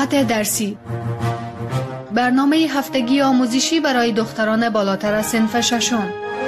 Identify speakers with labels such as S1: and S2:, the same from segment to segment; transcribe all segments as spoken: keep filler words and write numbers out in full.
S1: ساعت درسی، برنامه هفتگی آموزشی برای دختران بالاتر از صنف ششم.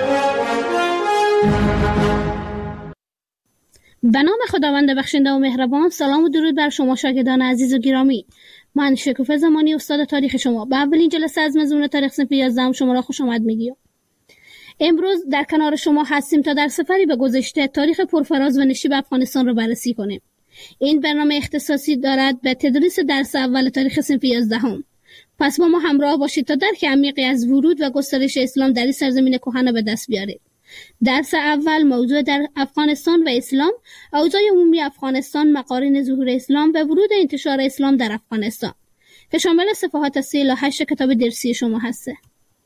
S2: به نام خداوند بخشنده و مهربان. سلام و درود بر شما شاگردان عزیز و گرامی. من شکوفه زمانی استاد تاریخ شما به اولین جلسه از مضمون تاریخ صنف یازده شما را خوش آمد میگیم. امروز در کنار شما هستیم تا در سفری به گذشته تاریخ پرفراز و نشیب افغانستان را بررسی کنیم. این برنامه اختصاصی دارد به تدریس درس اول تاریخ صنف یازده هم. پس با ما همراه باشید تا درک عمیقی از ورود و گسترش اسلام در این سرزمین کهن به دست بیارید. درس اول موضوع در افغانستان و اسلام، اوضاع عمومی افغانستان، مقارن ظهور اسلام و ورود انتشار اسلام در افغانستان که شامل صفحات سه الی هشت کتاب درسی شما هسته.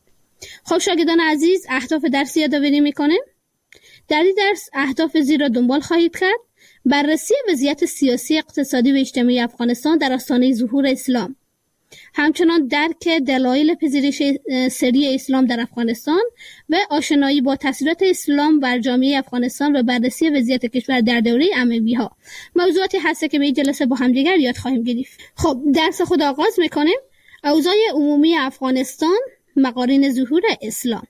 S2: خب شاگردان عزیز، اهداف درسی یادآوری میکنیم. در این درس اهداف زیر را دنبال خواهید کرد: بررسی وضعیت سیاسی، اقتصادی و اجتماعی افغانستان در آستانه ظهور اسلام، همچنان درک دلایل پذیرش سری اسلام در افغانستان و آشنایی با تاثیرات اسلام بر جامعه افغانستان و بررسی وضعیت کشور در دوره اموی‌ها. موضوعاتی هست که به این جلسه با هم دیگر یاد خواهیم گرفت. خب درس خود آغاز میکنیم. اوضاع عمومی افغانستان، مقارن ظهور اسلام.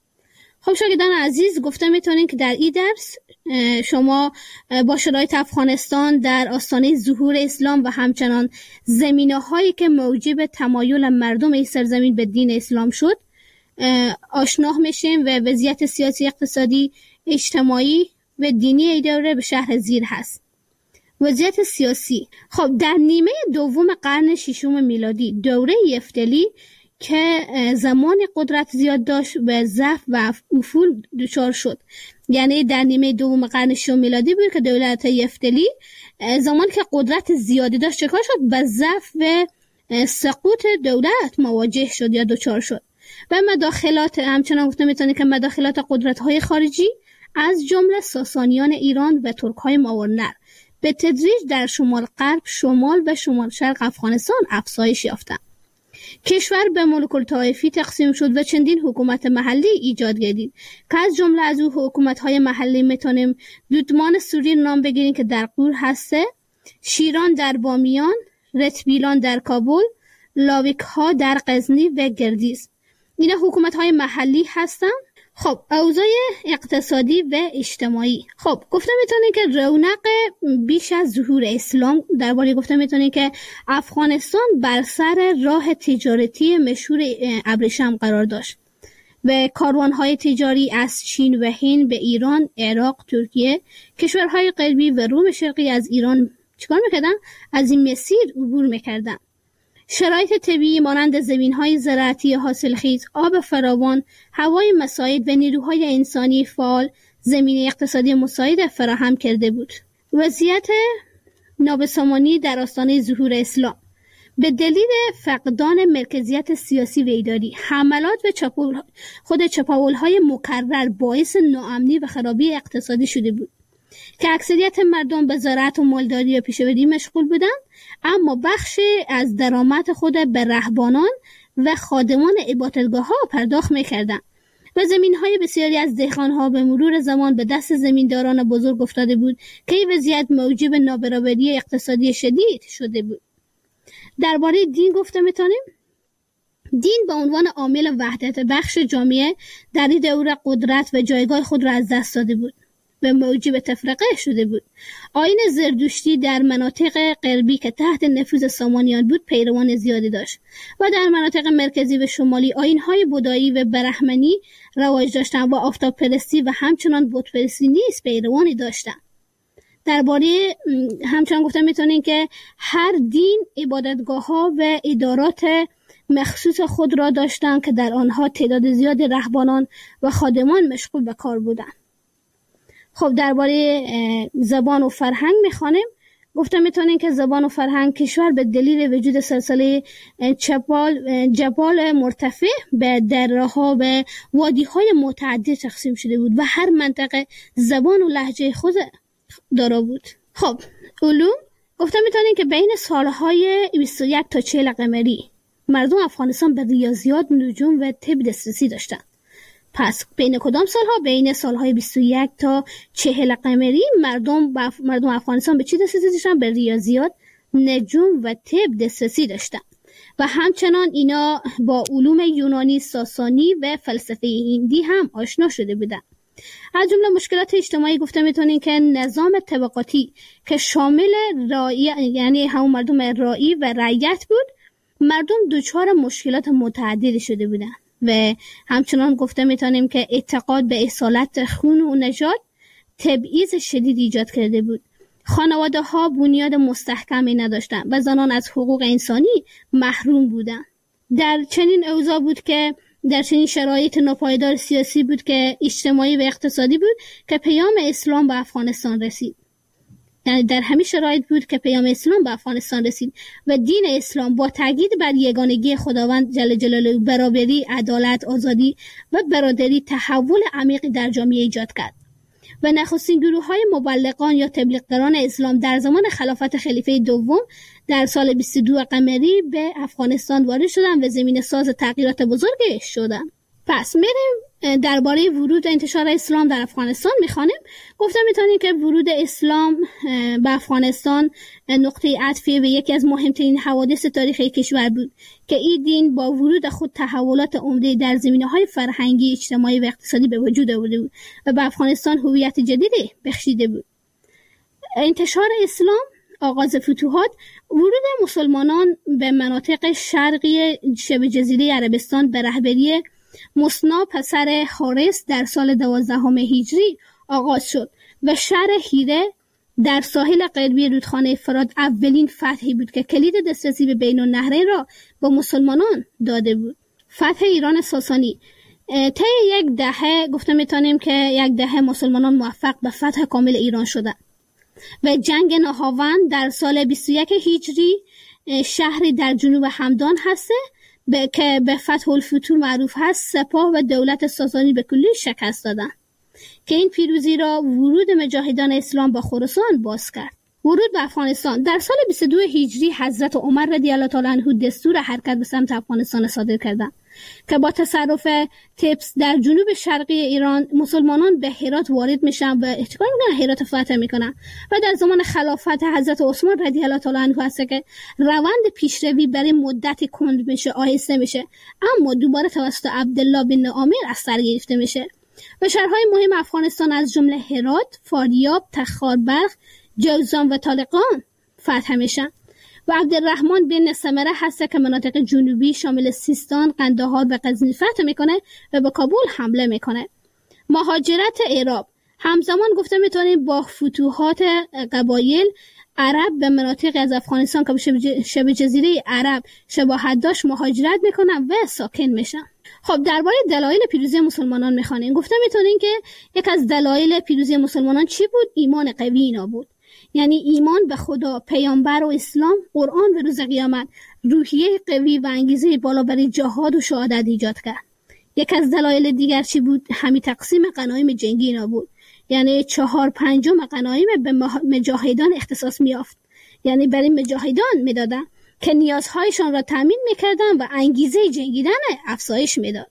S2: خب شاگردان عزیز، گفته میتونین که در این درس شما با شرایط افغانستان در آستانه ظهور اسلام و همچنان زمینه هایی که موجب تمایل مردم این سرزمین به دین اسلام شد آشنا میشیم و وضعیت سیاسی، اقتصادی، اجتماعی و دینی ای دوره به شرح زیر هست. وضعیت سیاسی. خب در نیمه دوم قرن ششم میلادی، دوره یفتلی که زمان قدرت زیاد داشت و ضعف و افول دچار شد، یعنی در نیمه دوم قرن ششم میلادی بود که دولت یفتلی زمان که قدرت زیادی داشت چکار شد؟ به ضعف و سقوط دولت مواجه شد یا دچار شد و مداخلات، همچنان گفته میتونه که مداخلات قدرت‌های خارجی از جمله ساسانیان ایران و ترک‌های ماورنر به تدریج در شمال غرب، شمال و شمال شرق افغانستان افزایش یافتند. کشور به ملوک الطوایفی تقسیم شد و چندین حکومت محلی ایجاد گردید که از جمله از او حکومت‌های محلی میتونیم دودمان سوری نام بگیریم که در غور هسته، شیران در بامیان، رتبیلان در کابل، لاویک‌ها در غزنی و گردیز. اینا حکومت‌های محلی هستن. خب اوضاع اقتصادی و اجتماعی. خب گفته میتونه که رونق بیش از ظهور اسلام، درباره گفته میتونه که افغانستان بر سر راه تجارتی مشهور ابریشم قرار داشت و کاروانهای تجاری از چین و هند به ایران، عراق، ترکیه، کشورهای غربی و روم شرقی از ایران چیکار میکردن؟ از این مسیر عبور میکردن. شرایط طبیعی مانند زمین‌های زراعتی حاصلخیز، آب فراوان، هوای مساعد و نیروهای انسانی فعال زمینه اقتصادی مساعد فراهم کرده بود. وضعیت نابسامانی در آستانه ظهور اسلام به دلیل فقدان مرکزیت سیاسی و اداری، حملات و چپاول خود چپاول‌های مکرر باعث ناامنی و خرابی اقتصادی شده بود که اکثریت مردم به زراعت و مالداری و پیشه‌وری مشغول بودند، اما بخش از درآمد خود به رهبانان و خادمان عبادتگاه‌ها پرداخت می‌کردند و زمین‌های بسیاری از دهقان‌ها به مرور زمان به دست زمینداران بزرگ افتاده بود که این وضعیت موجب نابرابری اقتصادی شدید شده بود. درباره دین گفته می‌تونیم دین به عنوان عامل وحدت بخش جامعه در این دوره قدرت و جایگاه خود را از دست داده بود و موجب تفرقه شده بود. آیین زردشتی در مناطق غربی که تحت نفوذ سامانیان بود پیروان زیادی داشت و در مناطق مرکزی و شمالی آیین‌های بودایی و برهمنی رواج داشتند و آفتاب پرستی و همچنان بت پرستی نیز پیروانی داشتند. درباره همچنان گفته میتونین که هر دین عبادتگاه‌ها و ادارات مخصوص خود را داشتند که در آنها تعداد زیاد رهبانان و خادمان مشغول به کار بودند. خب درباره زبان و فرهنگ میخوانیم. گفته میتونین که زبان و فرهنگ کشور به دلیل وجود سلسله جبال جبال مرتفع به دره‌ها و وادی‌های متعدد تقسیم شده بود و هر منطقه زبان و لهجه خود دارا بود. خب علوم. گفته میتونین که بین سالهای بیست و یک تا چهل قمری مردم افغانستان به ریاضیات، نجوم و طب دسترسی داشتند. پس بین کدام سالها؟ بین سالهای بیست و یک تا چهل قمری مردم بف... مردم افغانستان به چی دسترسی داشتن؟ به ریاضیات نجوم و طب دسترسی داشتند و همچنان اینا با علوم یونانی، ساسانی و فلسفه هندی هم آشنا شده بودند. از جمله مشکلات اجتماعی گفته میتونین که نظام طبقاتی که شامل رعیت، یعنی همون مردم رعی و رعیت بود، مردم دچار مشکلات متعددی شده بودند و همچنان گفته میتونیم که اعتقاد به اصالت خون و نژاد تبعیض شدید ایجاد کرده بود. خانواده ها بنیاد مستحکمی نداشتند و زنان از حقوق انسانی محروم بودند. در چنین اوضاع بود که در چنین شرایط ناپایدار سیاسی بود که اجتماعی و اقتصادی بود که پیام اسلام به افغانستان رسید. یعنی در همین شرایط بود که پیام اسلام به افغانستان رسید و دین اسلام با تاکید بر یگانگی خداوند جل جلاله، برابری، عدالت، آزادی و برادری تحول عمیقی در جامعه ایجاد کرد و نخستین گروه‌های مبلغان یا تبلیغگران اسلام در زمان خلافت خلیفه دوم در سال بیست و دو قمری به افغانستان وارد شدند و زمینه ساز تغییرات بزرگی شدند. پس میریم درباره ورود و انتشار اسلام در افغانستان میخوانیم. گفتم میتونیم که ورود اسلام به افغانستان نقطه عطفی به یکی از مهمترین حوادث تاریخی کشور بود که این دین با ورود خود تحولات عمده در زمینه‌های فرهنگی، اجتماعی و اقتصادی به وجود آورده بود و به افغانستان هویت جدیدی بخشیده بود. انتشار اسلام، آغاز فتوحات، ورود مسلمانان به مناطق شرقی شبه جزیره عربستان به رهبری مصنع پسر حارس در سال دوازدهم هجری آغاز شد و شهر هیره در ساحل غربی رودخانه فرات اولین فتحی بود که کلید دسترسی به بین النهرین را با مسلمانان داده بود. فتح ایران ساسانی طی یک دهه گفته میتونیم که یک دهه مسلمانان موفق به فتح کامل ایران شدند و جنگ نهاوند در سال بیست و یک هجری شهری در جنوب همدان هسته به که به فتح الفتوح معروف هست، سپاه و دولت ساسانی به کلی شکست دادند که این پیروزی را ورود مجاهدان اسلام به خراسان باز کرد. ورود به افغانستان در سال بیست و دو هجری حضرت عمر رضی الله تعالی عنه دستور حرکت به سمت افغانستان صادر کردند که با تصرف تبس در جنوب شرقی ایران مسلمانان به هرات وارد میشن و احتکار میکنن، هرات فتح میکنن و در زمان خلافت حضرت عثمان رضی الله تعالی عنه هست که روند پیشروی برای مدتی کند میشه، آهسته میشه، اما دوباره توسط عبدالله بن عامر از سر گرفته میشه و شهرهای مهم افغانستان از جمله هرات، فاریاب، تخاربرق، جوزان و طالقان فتح میشن و عبدالرحمن بن سمره هست که مناطق جنوبی شامل سیستان، قندهار و غزنی فتح میکنه و به کابل حمله میکنه. مهاجرت عرب همزمان گفته میتونیم با فتوحات قبایل عرب به مناطق از افغانستان که به شبه جزیره عرب شباهت داشت مهاجرت میکنن و ساکن میشن. خب درباره دلایل پیروزی مسلمانان میخوانیم. گفته میتونیم که یک از دلایل پیروزی مسلمانان چی بود؟ ایمان قوی اینا بود. یعنی ایمان به خدا، پیامبر و اسلام، قرآن و روز قیامت روحیه قوی و انگیزه بالا برای جهاد و شهادت ایجاد کرد. یک از دلایل دیگر چی بود؟ همین تقسیم غنایم جنگی اینا بود. یعنی چهار پنجم غنایم به مجاهدان اختصاص میافت، یعنی برای مجاهدان میدادن که نیازهایشان را تامین میکردن و انگیزه جنگیدن افزایش میداد.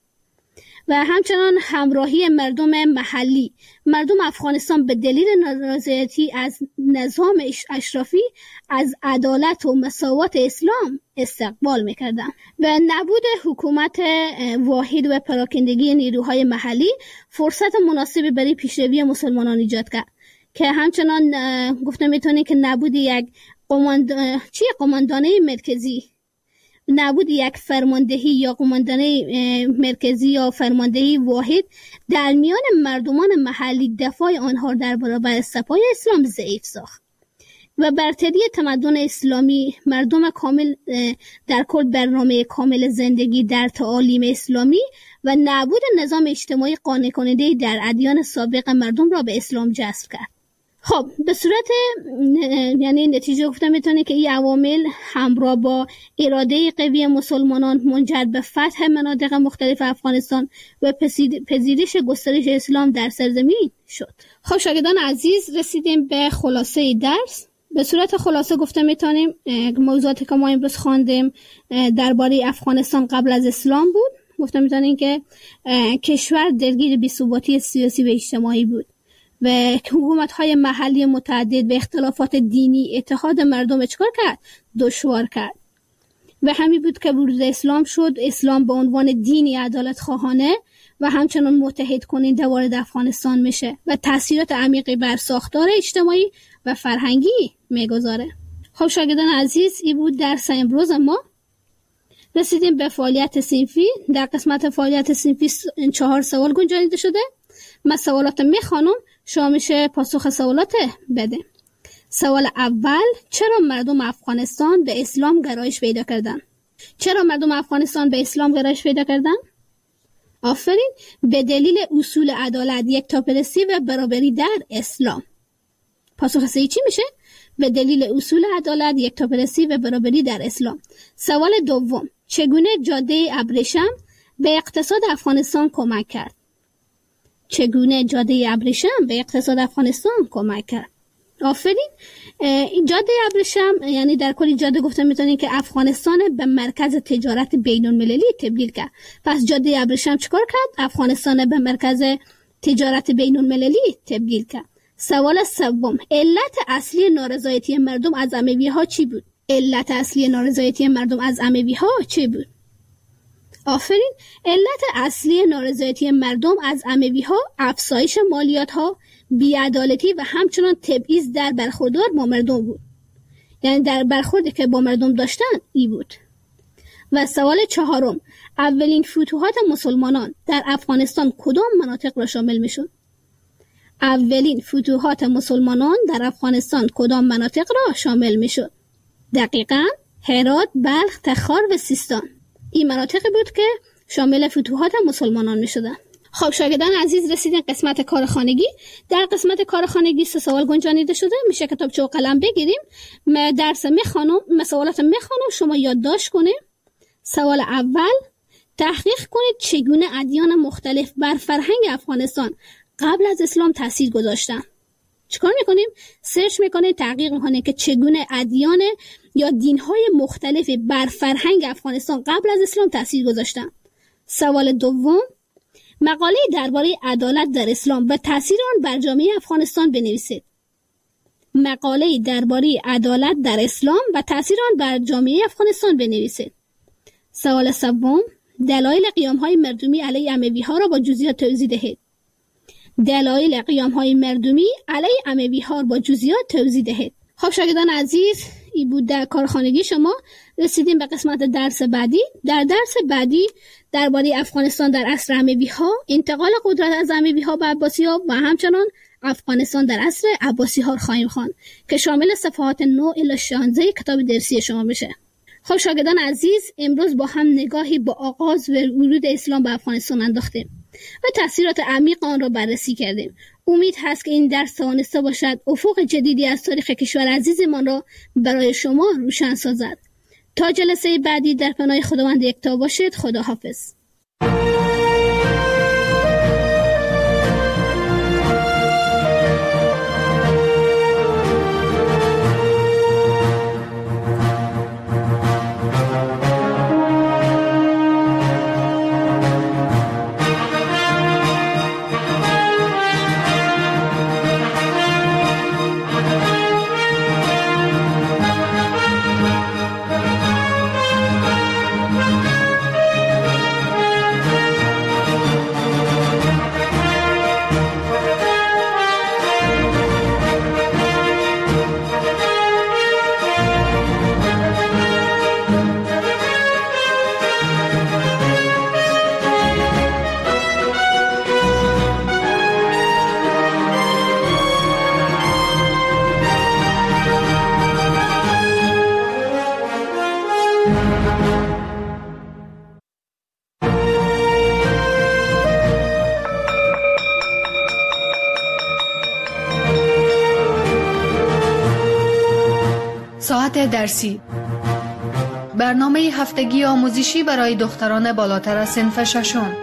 S2: و همچنان همراهی مردم محلی. مردم افغانستان به دلیل نارضایتی از نظام اشرافی از عدالت و مساوات اسلام استقبال میکردند و نبود حکومت واحد و پراکندگی نیروهای محلی فرصت مناسبی برای پیشروی مسلمانان ایجاد کرد که همچنان گفته میتونه که نبود یک قماند... چی قماندانه مرکزی، نبود یک فرماندهی یا قماندانه مرکزی یا فرماندهی واحد در میان مردمان محلی دفاع آنها در برابر سپاه اسلام ضعیف ساخت و برتری تمدن اسلامی. مردم کامل در کل برنامه کامل زندگی در تعالیم اسلامی و نبود نظام اجتماعی قانع کننده در ادیان سابق مردم را به اسلام جذب کرد. خب به صورت یعنی نتیجه گفته میتونه که این عوامل همراه با اراده قوی مسلمانان منجر به فتح مناطق مختلف افغانستان و پذیرش گسترش اسلام در سرزمین شد. خب شاگردان عزیز، رسیدیم به خلاصه درس. به صورت خلاصه گفته میتونیم موضوعاتی که ما امروز خواندیم درباره افغانستان قبل از اسلام بود. گفته میتونیم که کشور درگیر بی‌ثباتی سیاسی و اجتماعی بود و حکومت‌های محلی متعدد و اختلافات دینی اتحاد مردم چکار کرد؟ دشوار کرد. و همین بود که ورود اسلام شد. اسلام به عنوان دینی عدالت خواهانه و همچنان متحد کننده وارد افغانستان میشه و تاثیرات عمیقی بر ساختار اجتماعی و فرهنگی میگذاره. خب شاگردان عزیز، این بود درس امروز ما. رسیدیم به فعالیت صنفی. در قسمت فعالیت صنفی چهار سوال گنجانیده شده. من سوالات میخوانم، شما میشه پاسخ سوالات بده. سوال اول: چرا مردم افغانستان به اسلام گرایش پیدا کردن؟ چرا مردم افغانستان به اسلام گرایش پیدا کردن؟ آفرین، به دلیل اصول عدالت، یکتاپرستی و برابری در اسلام. پاسخ صحیح چی میشه؟ به دلیل اصول عدالت، یکتاپرستی و برابری در اسلام. سوال دوم: چگونه جاده ابریشم به اقتصاد افغانستان کمک کرد؟ چگونه جاده ابریشم به اقتصاد افغانستان کمک کرد؟ آفرین، جاده ابریشم یعنی در کلی جاده گفته میتونین که افغانستان به مرکز تجارت بین المللی تبدیل کرد. پس جاده ابریشم چیکار کرد؟ افغانستان به مرکز تجارت بین المللی تبدیل کرد. سوال سوم: علت اصلی نارضایتی مردم از اموی ها چی بود؟ علت اصلی نارضایتی مردم از اموی ها چی بود؟ آفرین، علت اصلی نارضایتی مردم از اموی ها افزایش مالیات ها، بی‌عدالتی و همچنان تبعیض در برخوردار با مردم بود. یعنی در برخوردی که با مردم داشتن ای بود. و سوال چهارم: اولین فتوحات مسلمانان در افغانستان کدام مناطق را شامل میشد؟ اولین فتوحات مسلمانان در افغانستان کدام مناطق را شامل میشد؟ دقیقاً هرات، بلخ، تخار و سیستان. این مناطقی بود که شامل فتوحات مسلمانان میشدن. خب شاگردان عزیز، رسیدین قسمت کارخانگی. در قسمت کارخانگی سه سوال گنجانیده شده. میشه کتابچه و قلم بگیریم. من درس میخوانم، من سوالات میخوانم، شما یادداشت کنید. سوال اول: تحقیق کنید چگونه ادیان مختلف بر فرهنگ افغانستان قبل از اسلام تاثیر گذاشتن. چیکار میکنیم؟ سرچ میکنید، تحقیق میکنید که چگونه ادیان یا دینهای مختلف بر فرهنگ افغانستان قبل از اسلام تاثیر گذاشتن. سوال دوم: مقاله درباره عدالت در اسلام و تاثیر آن بر جامعه افغانستان بنویسید. مقاله درباره عدالت در اسلام و تاثیر آن بر جامعه افغانستان بنویسید. سوال سوم: دلایل قیام‌های مردمی علیه اموی‌ها را با جزئیات توضیح دهید. دلایل قیام‌های مردمی علیه اموی‌ها با جزئیات توضیح دهید. خب شاگردان عزیز، این بود در کارخانگی شما. رسیدیم به قسمت درس بعدی. در درس بعدی درباره افغانستان در عصر اموی‌ها، انتقال قدرت از اموی‌ها به عباسی‌ها و همچنان افغانستان در عصر عباسی‌ها خواهیم خواند که شامل صفحات نه الی شانزده کتاب درسی شما میشه. خب شاگردان عزیز، امروز با هم نگاهی با آغاز و ورود اسلام به افغانستان انداختیم و تاثیرات عمیق آن را بررسی کردیم. امید هست که این درس توانسته باشد افق جدیدی از تاریخ کشور عزیزمان را برای شما روشن سازد. تا جلسه بعدی در پناه خداوند یکتا باشید. خدا حافظ.
S1: ساعت درسی، برنامه هفتگی آموزشی برای دختران بالاتر از صنف ششم.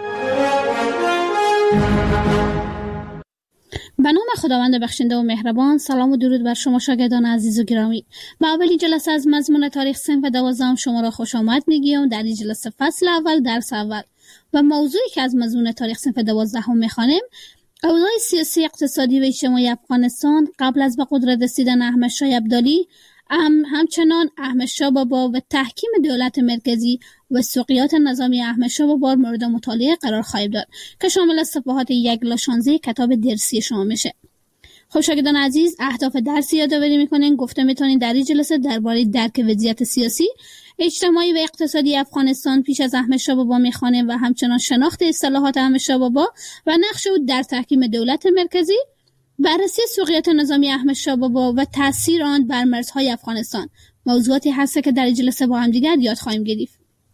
S2: به نام خداوند بخشنده و مهربان. سلام و درود بر شما شاگردان عزیز و گرامی. با اولین جلسه از مضمون تاریخ صنف دوازدهم شما را خوش آمد میگیم. در این جلسه فصل اول، درس اول و موضوعی که از مضمون تاریخ صنف دوازدهم میخوانیم اوضاع سیاسی، اقتصادی و اجتماعی افغانستان قبل از به قدرت رسیدن احمد شاه ابدالی هم همچنان احمد شاه بابا و تحکیم دولت مرکزی و سقوط نظامی احمد شاه بابا مورد مطالعه قرار خواهد داد که شامل از صفحات یک الی شانزده کتاب درسی شما میشه. خب شاگردان عزیز، اهداف درسی یادآوری میکنین. گفته میتونین در این جلسه درباره درک وضعیت سیاسی، اجتماعی و اقتصادی افغانستان پیش از احمد شاه بابا میخوانیم و همچنان شناخت اصطلاحات احمد شاه بابا و نقش او در تحکیم دولت مرکزی، بررسی سقوط نظامی احمد شاه بابا و تاثیر آن بر مرزهای افغانستان موضوعاتی هست که در این جلسه با هم دیگر یاد خواهیم گرفت.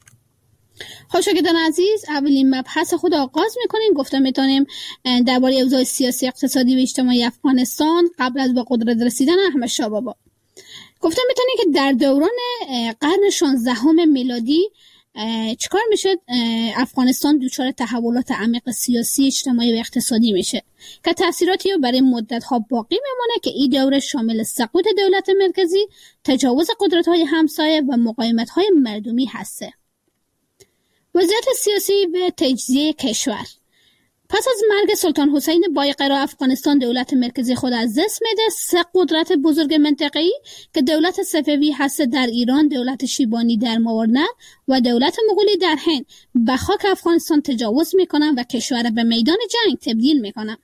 S2: خب شاگردان عزیز، اولین مبحث خود آغاز میکنیم. گفته میتونیم درباره اوضاع سیاسی، اقتصادی و اجتماعی افغانستان قبل از به قدرت رسیدن احمد شاه بابا. گفته میتونیم که در دوران قرن شانزدهم میلادی چیکار میشه؟ افغانستان دچار تحولات عمیق سیاسی، اجتماعی و اقتصادی میشه که تاثیراتی رو برای مدت ها باقی میمونه که این دوره شامل سقوط دولت مرکزی، تجاوز قدرت های همسایه و مقاومت های مردمی هسته. وضعیت سیاسی و تجزیه کشور. پس از مرگ سلطان حسین بایقرا، افغانستان دولت مرکزی خود از دست میده. سه قدرت بزرگ منطقه‌ای که دولت صفوی هست در ایران، دولت شیبانی در ماورنه و دولت مغولی در هند، به خاک افغانستان تجاوز میکنن و کشور به میدان جنگ تبدیل میکنن.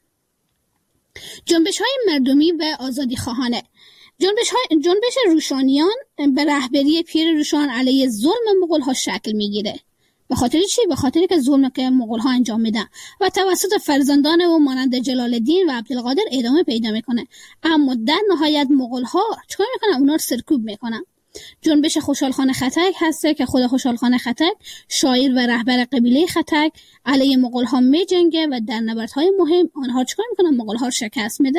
S2: جنبش های مردمی و آزادی خواهانه. جنبش های جنبش روشانیان به رهبری پیر روشان علیه ظلم مغول ها شکل میگیره. به خاطر چی؟ به خاطر که ظلم که مغول ها انجام میدن و توسط فرزندان او مانند جلال الدین و عبدالقادر ادامه پیدا میکنه. اما در نهایت مغول ها چیکار میکنن؟ اونا رو سرکوب میکنن. جنبش خوشحال خان خطک هسته که خود خوشحال خان خطک، شاعر و رهبر قبیله خطک، علیه مغول ها میجنگه و در نبردهای مهم آنها چیکار میکنن؟ مغول ها رو شکست میده.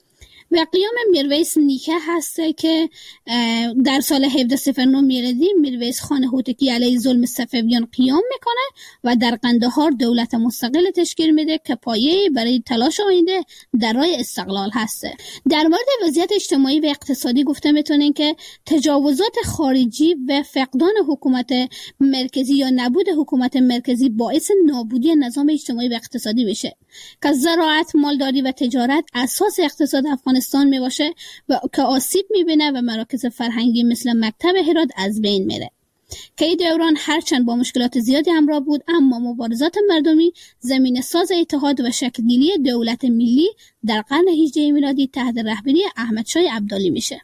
S2: و قیام میرویس نیکه هسته که در سال هفده صفر نه میلادی میرویس خان هوتکی علیه ظلم صفویان قیام میکنه و در قندهار دولت مستقل تشکیل میده که پایه برای تلاش آینده در راه استقلال هسته. در مورد وضعیت اجتماعی و اقتصادی گفته میتونین که تجاوزات خارجی و فقدان حکومت مرکزی یا نبود حکومت مرکزی باعث نابودی نظام اجتماعی و اقتصادی میشه که زراعت، مالداری و تجارت اساس اقتصاد افغانستان می باشه و که آسیب میبینه و مراکز فرهنگی مثل مکتب هرات از بین میره. که این دوران هرچند با مشکلات زیادی همراه بود، اما مبارزات مردمی زمین ساز اتحاد و شکلگیری دولت ملی در قرن هجدهم میلادی تحت رهبری احمد شاه ابدالی میشه.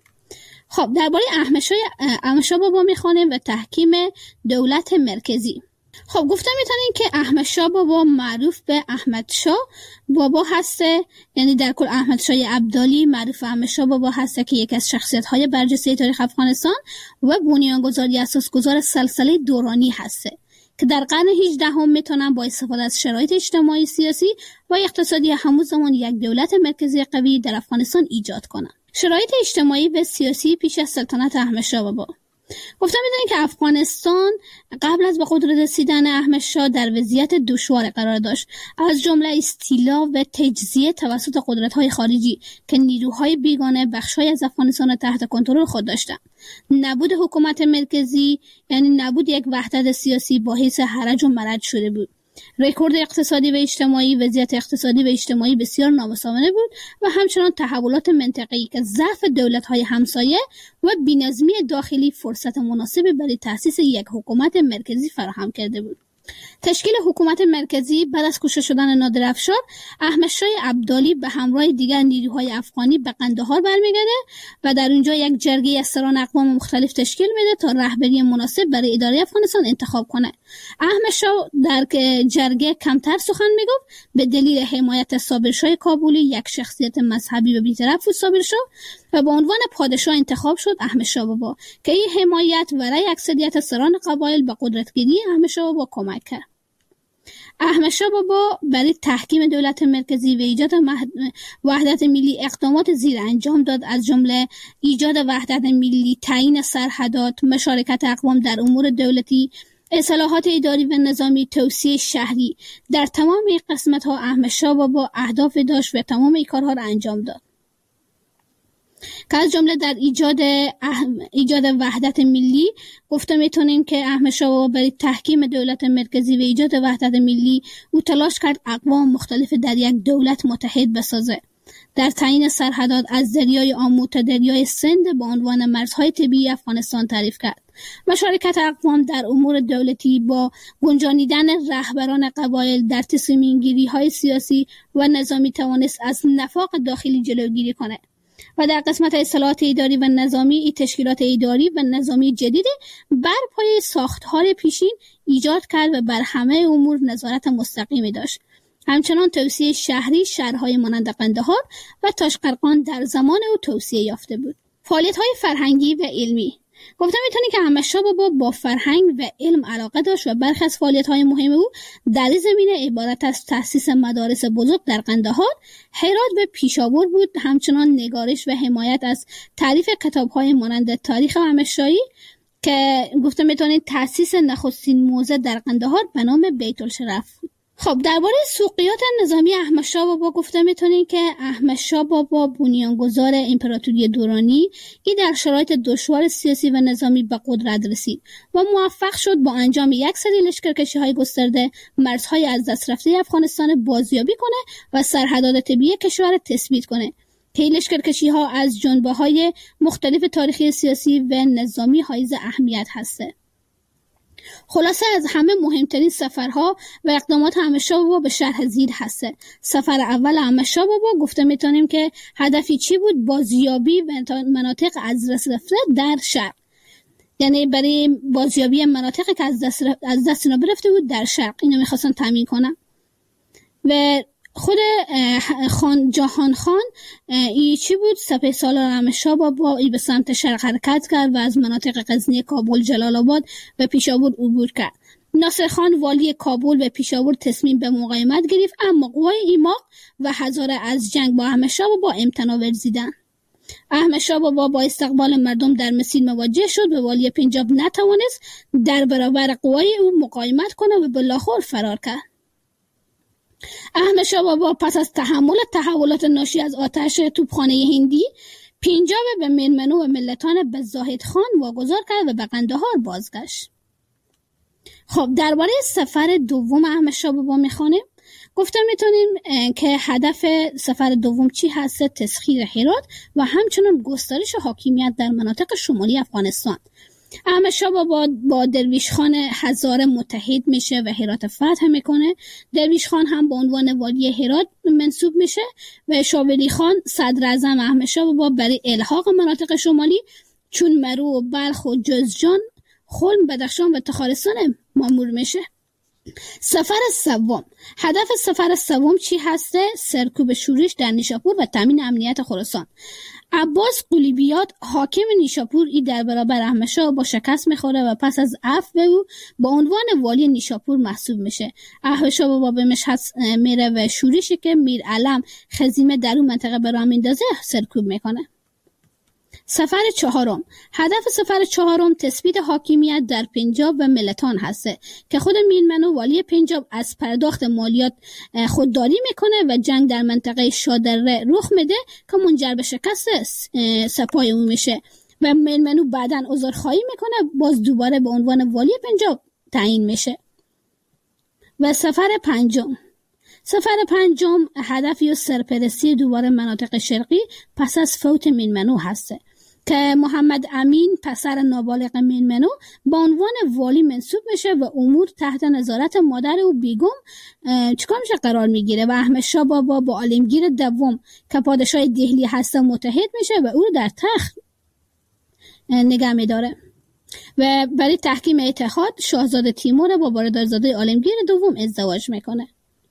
S2: خب درباره احمد شاه احمد شاه بابا میخوانیم و تحکیم دولت مرکزی. خب گفته میتونین که احمد شاه بابا معروف به احمد شاه بابا هسته، یعنی در کل احمد شاه ابدالی معروف احمد شاه بابا هسته که یکی از شخصیت های برجسته تاریخ افغانستان و بنیانگذاری اساسگذار سلسله دورانی هسته که در قرن هجدهم میتونن با استفاده از شرایط اجتماعی، سیاسی و اقتصادی همون زمان یک دولت مرکزی قوی در افغانستان ایجاد کنن. شرایط اجتماعی و سیاسی پیش از سلطنت احمد شاه بابا. گفتم میدونید که افغانستان قبل از به قدرت رسیدن احمد شاه در وضعیت دشوار قرار داشت، از جمله استیلا و تجزیه توسط قدرت‌های خارجی که نیروهای بیگانه بخش‌های از افغانستان را تحت کنترل خود داشتند. نبود حکومت مرکزی یعنی نبود یک وحدت سیاسی باعث هرج و مرج شده بود. رکورد اقتصادی و اجتماعی، وضعیت اقتصادی و اجتماعی بسیار نامساوانه بود و همچنان تحولات منطقه‌ای که ضعف دولت‌های همسایه و بی‌نظمی داخلی فرصت مناسبی برای تأسیس یک حکومت مرکزی فراهم کرده بود. تشکیل حکومت مرکزی بعد از کشته شدن نادر افشار، احمد شاه ابدالی به همراه دیگر نیروهای افغانی به قندهار برمیگرده و در اونجا یک جرگه از سران اقوام مختلف تشکیل میده تا رهبری مناسب برای اداره افغانستان انتخاب کنه. احمد شاه در جرگه کمتر سخن میگفت به دلیل حمایت صابر شاه کابلی، یک شخصیت مذهبی و بی‌طرف بود صابر شاه، و به عنوان پادشاه انتخاب شد احمد شاه بابا که این حمایت و رأی اکثریت سران قبایل به قدرتگیری احمد شاه بابا کمک کرد. احمد شاه بابا برای تحکیم دولت مرکزی و ایجاد وحدت ملی اقدامات زیر انجام داد، از جمله ایجاد وحدت ملی، تعیین سرحدات، مشارکت اقوام در امور دولتی، اصلاحات اداری و نظامی، توسعه شهری. در تمام این قسمت ها احمد شاه بابا اهداف داشت و تمام این کارها را انجام داد. که از جمله در ایجاد اهم... ایجاد وحدت ملی گفته میتونیم که احمد شاه بابا برای تحکیم دولت مرکزی و ایجاد وحدت ملی او تلاش کرد اقوام مختلف در یک دولت متحد بسازه. در تعیین سرحدات از دریای آمو تا دریای سند به عنوان مرزهای طبیعی افغانستان تعریف کرد. مشارکت اقوام در امور دولتی با گنجانیدن رهبران قبایل در تصمیم‌گیری‌های سیاسی و نظامی توانست از نفاق داخلی جلوگیری کنه و در قسمت اصلاحات اداری و نظامی ای تشکیلات اداری و نظامی جدید بر پایه ساختار پیشین ایجاد کرد و بر همه امور نظارت مستقیمی داشت. همچنان توسعه شهری شهرهای مانند قندهار و تاشقرغان در زمان او توسعه یافته بود. فعالیت‌های فرهنگی و علمی گفته میتونی که احمد شاه بابا با فرهنگ و علم علاقه داشت و برخی از فعالیت‌های مهم او در این زمینه عبارت از تأسیس مدارس بزرگ در قندهار، هرات و پیشاور بود. همچنان نگارش و حمایت از تعریف کتاب‌های مانند تاریخ احمد شاهی که گفته میتونید تأسیس نخستین موزه در قندهار به نام بیت الشرف بود. خب درباره سوقیات نظامی احمد شاه بابا گفته میتونیم که احمد شاه بابا بنیانگذار امپراتوری دورانی که در شرایط دشوار سیاسی و نظامی به قدرت رسید و موفق شد با انجام یک سری لشکرکشی‌های گسترده مرزهای از دست رفته افغانستان بازیابی کنه و سرحدات طبیعی کشور تثبیت کنه که این لشکرکشی‌ها از جنبه‌های مختلف تاریخی سیاسی و نظامی حائز اهمیت هسته. خلاصه از همه مهمترین سفرها و اقدامات احمد شاه بابا به شرح زیر هسته. سفر اول احمد شاه بابا گفته میتونیم که هدفی چی بود؟ بازیابی مناطق از دست رفته در شرق، یعنی برای بازیابی مناطقی که از دست از دست اینا برفته بود در شرق اینو میخواستن تامین کنن. و خود خان جهان خان ای چی بود؟ سپه سالار احمد شاه بابا ای به سمت شرق حرکت کرد و از مناطق غزنی، کابل، جلال آباد و پیشاور عبور کرد. ناصر خان والی کابل و پیشاور تصمیم به مقاومت گرفت، اما قوای ایماق و هزاره از جنگ با احمد شاه بابا امتناع ورزیدند. احمد شاه بابا با استقبال مردم در مسیر مواجه شد و والی پنجاب نتوانست در برابر قوای او مقاومت کنه و به لاهور فرار کرد. احمد شاه بابا پس از تحمل تحولات ناشی از آتش توپخانه هندی پنجاب به میرمنو و ملتان به زاهد خان واگذار کرد و به قندهار بازگشت. خب درباره سفر دوم احمد شاه بابا میخوانیم. گفتم میتونیم که هدف سفر دوم چی هست؟ تسخیر هرات و همچنان گسترش حاکمیت در مناطق شمالی افغانستان. احمد شاه بابا با درویش خان هزاره متحد میشه و هرات فتح میکنه. درویش خان هم به عنوان والی هرات منصوب میشه و شاولی خان صدر اعظم احمد شاه بابا برای الحاق مناطق شمالی چون مرو و بلخ و جوزجان، خلم، بدخشان و تخارستان مامور میشه. سفر سوم، هدف سفر سوم چی هسته؟ سرکوب شورش در نیشاپور و تامین امنیت خراسان. عباس قلیبیات حاکم نیشاپور ای در برابر احمد شاه با شکست میخوره و پس از عفو او با عنوان والی نیشاپور محسوب میشه. احمد شاه بابا به مشهد میره و شورشی که میر علم خزیمه در اون منطقه به راه میندازه سرکوب میکنه. سفر چهارم، هدف سفر چهارم تثبیت حاکمیت در پنجاب و ملتان هسته که خود میرمنو والی پنجاب از پرداخت مالیات خودداری میکنه و جنگ در منطقه شادره رخ میده که منجر به شکست سپاه او میشه و میرمنو بعداً عذرخواهی میکنه، باز دوباره به عنوان والی پنجاب تعیین میشه. و سفر پنجم، سفر پنجم هدفی و سرپرستی دوباره مناطق شرقی پس از فوت میرمنو هسته که محمد امین پسر نابالغ میرمنو با عنوان والی منصوب میشه و امور تحت نظارت مادر او بیگم چیکار میشه قرار میگیره و احمد شاه بابا با عالمگیر دوم که پادشاه دهلی هسته متحد میشه و او در تخت نگه میداره و برای تحکیم اتحاد شاهزاده تیمور با برادرزاده عالمگیر دوم ازدواج میکنه.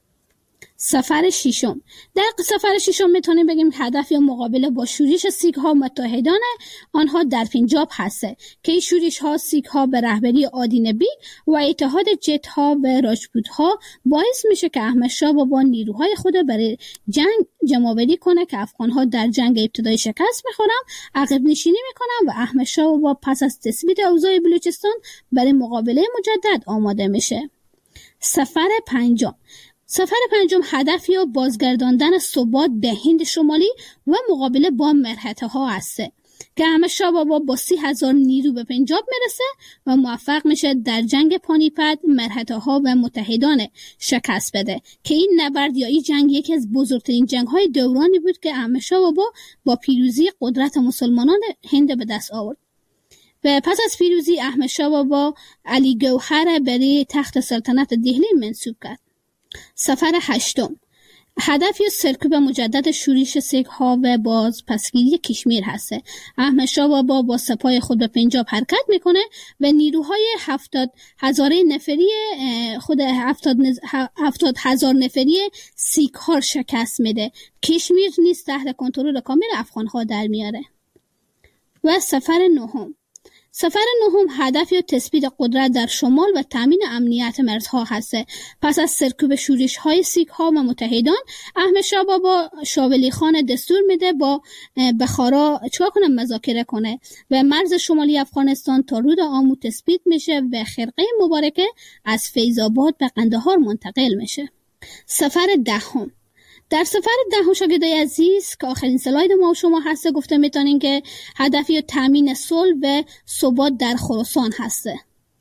S2: سفر ششم، در سفر ششم میتونیم بگیم هدف یا مقابله با شورش سیک ها متحدان آنها در پنجاب هسته که این شورش ها سیک ها به رهبری آدین بیگ و اتحاد جت ها و راجپوت ها باعث میشه که احمد شاه بابا نیروهای خود برای جنگ جمع‌آوری کنه که افغان ها در جنگ ابتدایی شکست میخورن، عقب نشینی میکنن و احمد شاه بابا پس از تثبیت اوضاع بلوچستان برای مقابله مجدد آماده میشه. سفر پنجم، سفر پنجم هدف یا بازگرداندن ثبات به هند شمالی و مقابله با مرهطه ها است که احمد شاه بابا با سی هزار نیرو به پنجاب میرسه و موفق میشه در جنگ پانیپت مرهطه ها و متحدان شکست بده که این نبرد یا این جنگ یکی از بزرگترین جنگ های دورانی بود که احمد شاه بابا با پیروزی قدرت مسلمانان هند به دست آورد. و پس از پیروزی احمد شاه بابا علی گوهر برای تخت سلطنت دهلی منصوب کرد. سفر هشتم هدف یا سرکوب مجدد شورش سیک ها و باز پسگیری کشمیر هسته. احمد شاه بابا با سپاه خود به پنجاب حرکت میکنه و نیروهای هفتاد هزاره نفری خود هفتاد, نز... هفتاد هزار نفری سیک ها شکست میده. کشمیر نیز تحت کنترل کامل افغان ها در میاره. و سفر نهم سفر نهم هدف یا تثبیت قدرت در شمال و تامین امنیت مرزها هست. پس از سرکوب شورش های سیک ها و متحدان احمد شاه بابا شاه ولی خان دستور میده با بخارا چیکار کنه مذاکره کنه و مرز شمالی افغانستان تا رود آمو تثبیت میشه و خرقه مبارکه از فیض آباد به قندهار منتقل میشه. سفر دهم در سفر دهم شاگردای عزیز که آخرین سلاید ما و شما هسته گفته میتونین که هدفی تامین صلح و ثبات در خراسان هسته.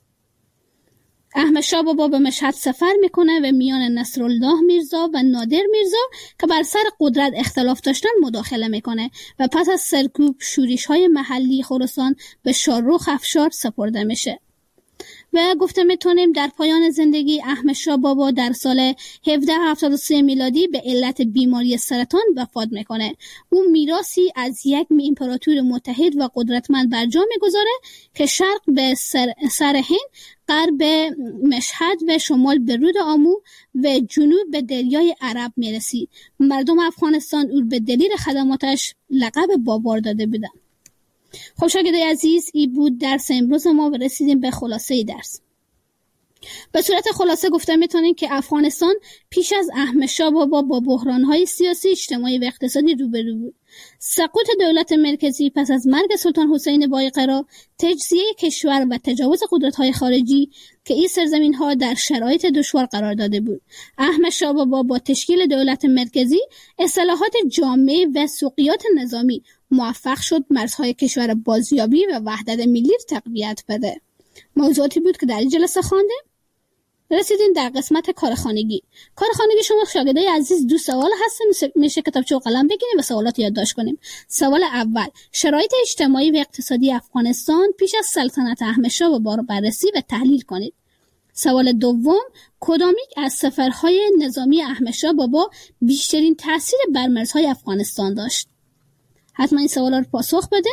S2: احمد شاه بابا به مشهد سفر میکنه و میان نصرالله میرزا و نادر میرزا که بر سر قدرت اختلاف داشتن مداخله میکنه و پس از سرکوب شورش های محلی خراسان به شاهرخ افشار سپرده میشه. و گفته میتونیم در پایان زندگی احمد شاه بابا در سال هفده هفتاد و سه میلادی به علت بیماری سرطان وفات میکنه. او میراثی از یک امپراتور متحد و قدرتمند بر جا میگذاره که شرق به سر, سر هند، غرب مشهد و شمال به رود آمو و جنوب به دریای عرب میرسی. مردم افغانستان او به دلیل خدماتش لقب بابار داده بودن. خب شاگردای عزیز، این بود درس امروز ما و رسیدیم به خلاصه درس. به صورت خلاصه گفته میتونیم که افغانستان پیش از احمد شاه بابا با بحران‌های سیاسی، اجتماعی و اقتصادی روبرو بود. سقوط دولت مرکزی پس از مرگ سلطان حسین بایقرا، تجزیه کشور و تجاوز قدرت‌های خارجی که این سرزمین‌ها در شرایط دشوار قرار داده بود. احمد شاه بابا با تشکیل دولت مرکزی، اصلاحات جامع و سوقیات نظامی موفق شد مرزهای کشور بازیابی و وحدت ملی تقویت بده. موضوعاتی بود که در این جلسه خواندیم. رسیدیم در قسمت کارخانگی. کارخانگی شما شاگردای عزیز دو سوال هست، میشه کتابچه و قلم بگیریم و سوالات یادداشت کنیم. سوال اول: شرایط اجتماعی و اقتصادی افغانستان پیش از سلطنت احمد شاه بابا رو بررسی و تحلیل کنید. سوال دوم: کدامیک از سفرهای نظامی احمد شاه بابا بیشترین تاثیر بر مرزهای افغانستان داشت؟ حتما این سوالا رو پاسخ بده.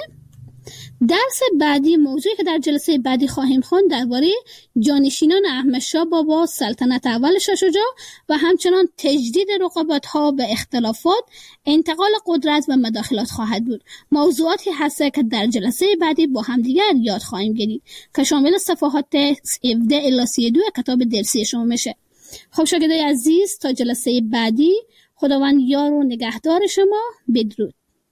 S2: درس بعدی، موضوعی که در جلسه بعدی خواهیم خواند، درباره جانشینان احمد شاه بابا، سلطنت اول شاه شجاع و همچنان تجدید رقابت‌ها و اختلافات، انتقال قدرت و مداخلات خواهد بود. موضوعاتی هست که در جلسه بعدی با همدیگر یاد خواهیم گرفت که شامل صفحات هفده الی سی و دو کتاب درسی شما میشه. خب شاگردای عزیز، تا جلسه بعدی، خداوند یار و نگهدار شما. بدرود.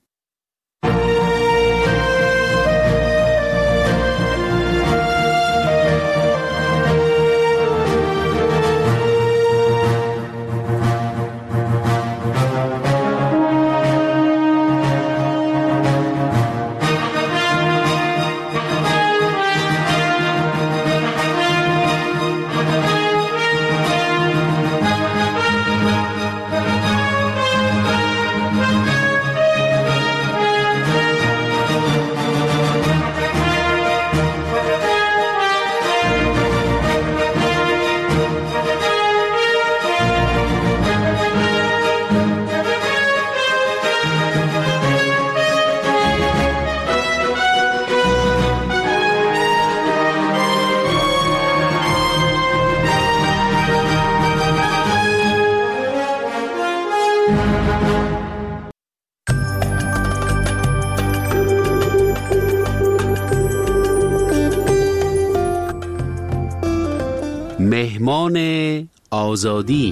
S3: مهمان آزادی.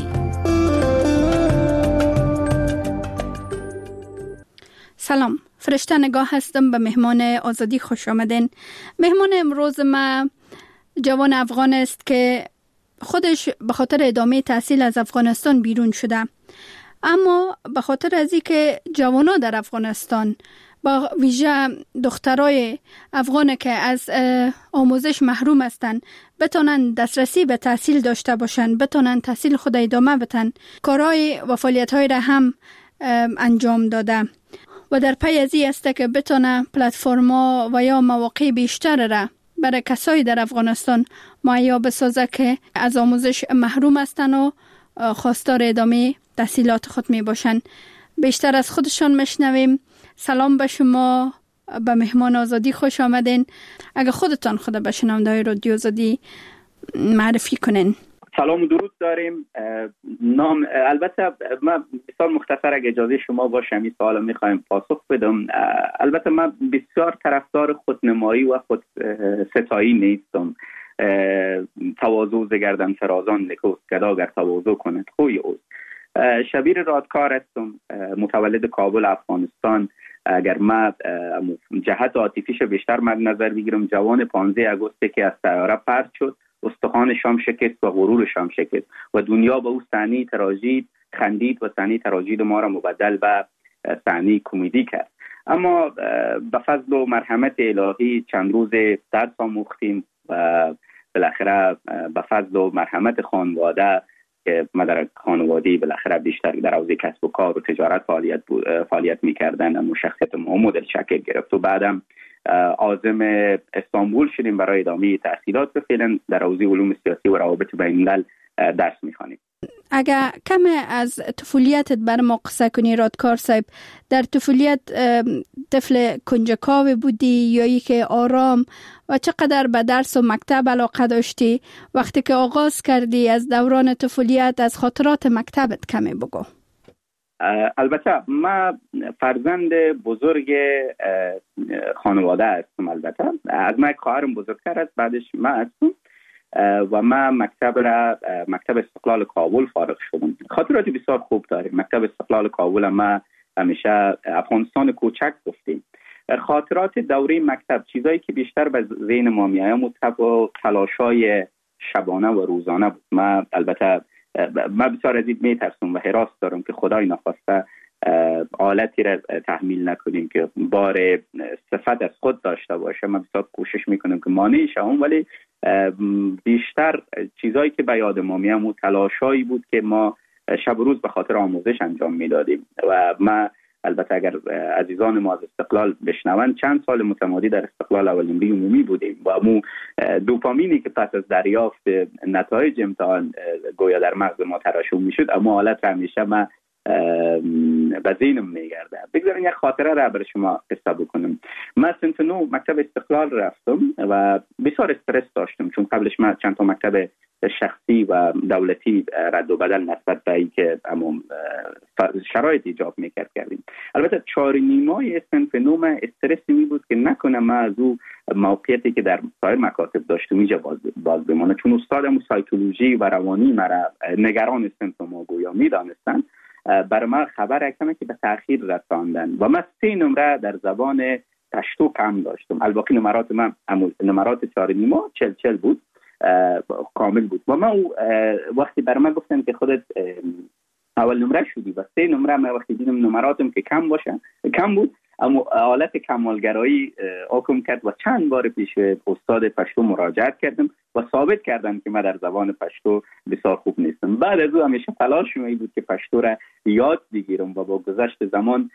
S4: سلام، فرشته نگاه هستم. به مهمان آزادی خوش آمدین. مهمان امروز ما جوان افغان است که خودش به خاطر ادامه تحصیل از افغانستان بیرون شده، اما به خاطر از اینکه جوانا در افغانستان با ویژه دخترای افغان که از آموزش محروم هستند بتونن دسترسی به تحصیل داشته باشن، بتونن تحصیل خود ادامه بدن، کارهای و فعالیت‌های را هم انجام داده و در پی از این است که بتونه پلتفرما و یا مواقع بیشتر را برای کسایی در افغانستان مهیا بسازه که از آموزش محروم هستند و خواستار ادامه تحصیلات خود می باشن. بیشتر از خودشان میشنویم. سلام به شما، به مهمان آزادی خوش آمدین. اگه خودتان خود به شنونده‌های رادیو آزادی معرفی کنین.
S5: سلام و درود داریم. نام البته من بسیار مختصر اگه اجازه شما باشه این سوالو میخوایم پاسخ بدم. البته من بسیار طرفدار خودنمایی و خود ستایی نیستم. تواضع زگردن فرازان نکوست گدا گر تواضع کند خوی اوست. شبیر رادکار هستم، متولد کابل افغانستان. اگر ما جهت عاطفیش بیشتر مد نظر بگیرم، جوان پانزده آگوست که از طیاره پرت شد، استخوان شام شکست و غرور شام شکست و دنیا به او صحنه تراژید خندید و صحنه تراژید ما را مبدل به صحنه کمدی کرد. اما به فضل و مرحمت الهی چند روز درس آموختیم و بالاخره به فضل و مرحمت خانواده که ما در خانواده‌ای بالاخره بیشتر در حوزه کسب و کار و تجارت فعالیت فعالیت می‌کردن، اما شخصیت ما مدل شکل گرفت و بعدم عازم استانبول شدیم برای ادامه تحصیلات و فعلا در حوزه علوم سیاسی و روابط بین‌الملل درس می‌خوانیم.
S4: اگر کم از طفولیتت بر ما قصه کنی رادکار صاحب، در طفولیت طفل کنجکاو بودی یا ای که آرام و چقدر به درس و مکتب علاقه داشتی؟ وقتی که آغاز کردی از دوران طفولیت از خاطرات مکتبت کمی بگو.
S5: البته من فرزند بزرگ خانواده هستم. البته از من خواهرم بزرگتر است، بعدش من هستم و من مکتب را مکتب استقلال کابل فارغ شدم. خاطرات بسیار خوب داریم. مکتب استقلال کابل ما همیشه افغانستان کوچک گفتیم. خاطرات دوره مکتب چیزایی که بیشتر به ذهن ما میاد مطلب و تلاشای شبانه و روزانه بود. من البته من بسیار از این میترسم و هراس دارم که خدای نخواسته حالتی را تحمیل نکنیم که بار صفت از خود داشته باشه. من بسیار کوشش میکنم که مانع شوم، ولی بیشتر چیزایی که به یاد ما میاد تلاشایی بود که ما شب و روز به خاطر آموزش انجام میدادیم. و ما البته اگر عزیزان ما از استقلال بشنون، چند سال متمادی در استقلال اول نمره عمومی بودیم و مو دوپامینی که پس از دریافت نتایج امتحان گویا در مغز ما تراشح میشد، اما حالت همیشه ما به ذهنم میگرده. بگذارین یک خاطره را برای شما قصه بکنم. من سنت نو مکتب استقلال رفتم و بسیار استرس داشتم، چون قبلش من چند تا مکتب شخصی و دولتی رد و بدل نسبت به اینکه عموم شرایط ایجاب میکرد کردیم. البته چهار نیمای سنت نو من استرسی می بود که نکنم من از او موقعیتی که در سایر مکاتب داشتم اینجا باز, باز بمانه، چون استادم سایکولوژی و روانی مرا نگران سنت ما گویا میدانستن. برای من خبر اکنه که به تأخیر رساندن و من سه نمره در زبان پشتو کم داشتم. الباقی نمرات من نمرات چهار نیما چل چل بود، کامل بود. و من وقتی برای من گفتن که خودت اول نمره شدی و سه نمره، من وقتی دیدم نمراتم که کم باشه کم بود، اما حالت کمالگرایی حکم کرد و چند بار پیش استاد پشتو مراجعت کردم و ثابت کردم که من در زبان پشتو بسیار خوب نیستم. بعد از او همیشه تلاش می بود که پشتو را یاد بگیرم و با گذشت زمان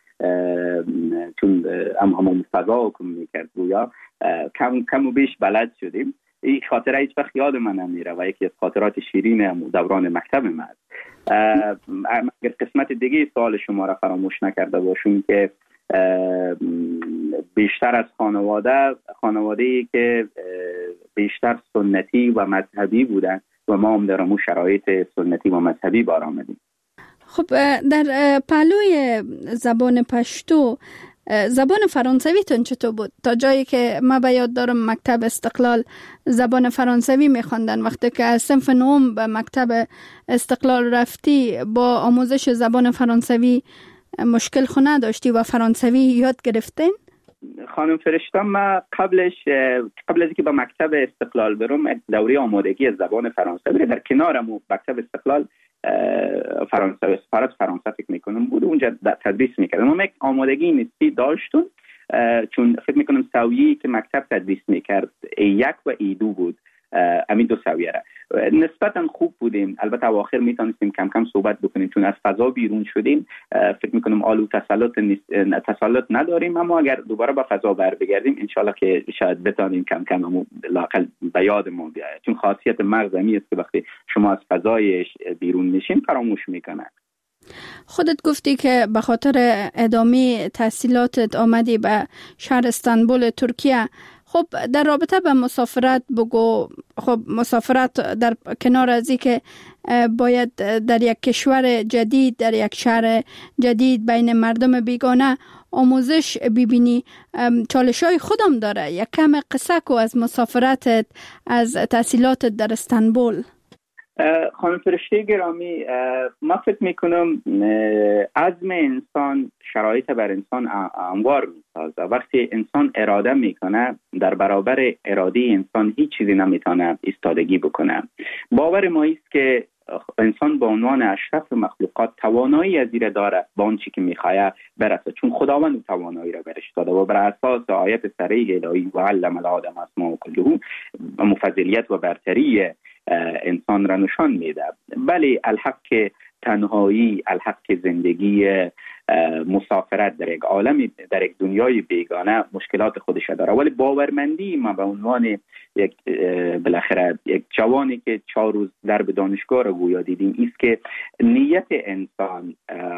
S5: چون همون فضا حکم میکرد گویا کم کم و بیش بلد شدیم. این خاطره هیچ وقت یاد من نمیره و یکی از خاطرات شیرین دوران مکتب من است. اگر قسمت دیگه سوال شما را فراموش نکرده باشم که بیشتر از خانواده خانواده‌ای که بیشتر سنتی و مذهبی بودن و ما هم در امون شرایط سنتی و مذهبی بار آمدیم.
S4: خب در پهلوی زبان پشتو زبان فرانسوی تون چطور بود؟ تا جایی که ما به یاد دارم مکتب استقلال زبان فرانسوی میخواندن. وقتی که از صنف نهم به مکتب استقلال رفتی با آموزش زبان فرانسوی مشکل خو نداشتی و فرانسوی یاد گرفتین؟
S5: خانم فرشته، ما قبلش قبل از اینکه به مکتب استقلال برم دوره آمادگی زبان فرانسه بود. در کنارم مکتب استقلال فرانسه سفارت فرانسه فکر میکنم بود، اونجا تدریس میکردم. ما یک آمادگی نسبی داشتم چون فکر میکنم سویه‌ای که مکتب تدریس میکرد ای یک و ای دو بود، همین دو سویه را نسبتا خوب بودیم. البته اواخر میتونستیم کم کم صحبت بکنیم چون از فضا بیرون شدیم. فکر میکنم آلو تسلط تسلط نداریم، اما اگر دوباره به فضا بر بگردیم انشالله که شاید بتونیم کم کم همون لاقل به یاد ما بیاید، چون خاصیت مغز همی است که وقتی شما از فضای بیرون میشین فراموش میکنه.
S4: خودت گفتی که به خاطر ادامه تحصیلاتت آمدی به شهر استانبول ترکیه. خب در رابطه به مسافرت بگو. خب مسافرت در کنار از اینکه باید در یک کشور جدید، در یک شهر جدید بین مردم بیگانه آموزش ببینی، چالش‌های خودم داره. یک کم قصه کو از مسافرتت، از تحصیلاتت در استانبول.
S5: خانم فرشته گرامی، ما فکر میکنم عزم انسان شرایط بر انسان انوار میسازه. وقتی انسان اراده میکنه در برابر اراده انسان هیچ چیزی نمیتونه ایستادگی بکنه. باور ما است که انسان به عنوان اشرف مخلوقات توانایی از این داره با اون چی که میخواه برسه، چون خداوند توانایی را برش داده و بر اساس آیت صریح الهی و علم الآدم اسماء کلها مفضلیت و برتری انسان را نشان میده. بله الحق که تنهایی، الحق که زندگی مسافرت در یک عالم، در یک دنیای بیگانه مشکلات خودش داره، ولی باورمندی ما به عنوان یک بالاخره یک جوانی که چهار روز در به دانشگاه رو گویا دیدیم است که نیت انسان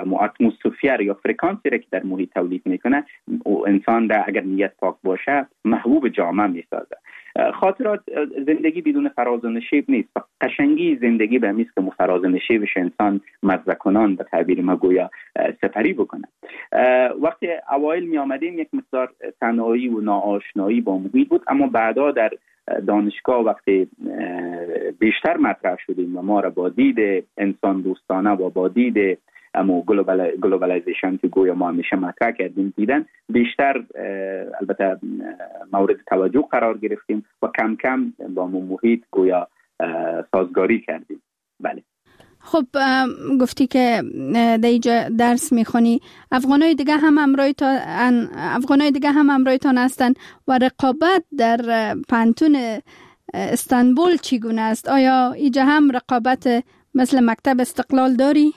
S5: اتمسفر یا فرکانسی را که در محیط تولید میکنه و انسان را اگر نیت پاک باشه محبوب جامعه میسازه. خاطرات زندگی بدون فراز و نشیب نیست. قشنگی زندگی به همیست که فراز و نشیبش انسان مزه کنان به تعبیر ما گویا سپری بکنه. وقتی اوایل می آمدیم یک مقدار تنهایی و ناآشنایی با محیط بود، اما بعدا در دانشگاه وقتی بیشتر مطرح شدیم و ما را با دید انسان دوستانه و با دید اما گلوبالایزیشن که گویا ما همیشه مطرح کردیم دیدن بیشتر البته مورد توجه قرار گرفتیم و کم کم با محیط گویا سازگاری کردیم. بله.
S4: خب گفتی که در اینجا درس میخونی، افغانای دیگه هم همراهی تا افغانای دیگه هم همراهیتان هستن و رقابت در پانتون استانبول چگونه است؟ آیا اینجا هم رقابت مثل مکتب استقلال داری؟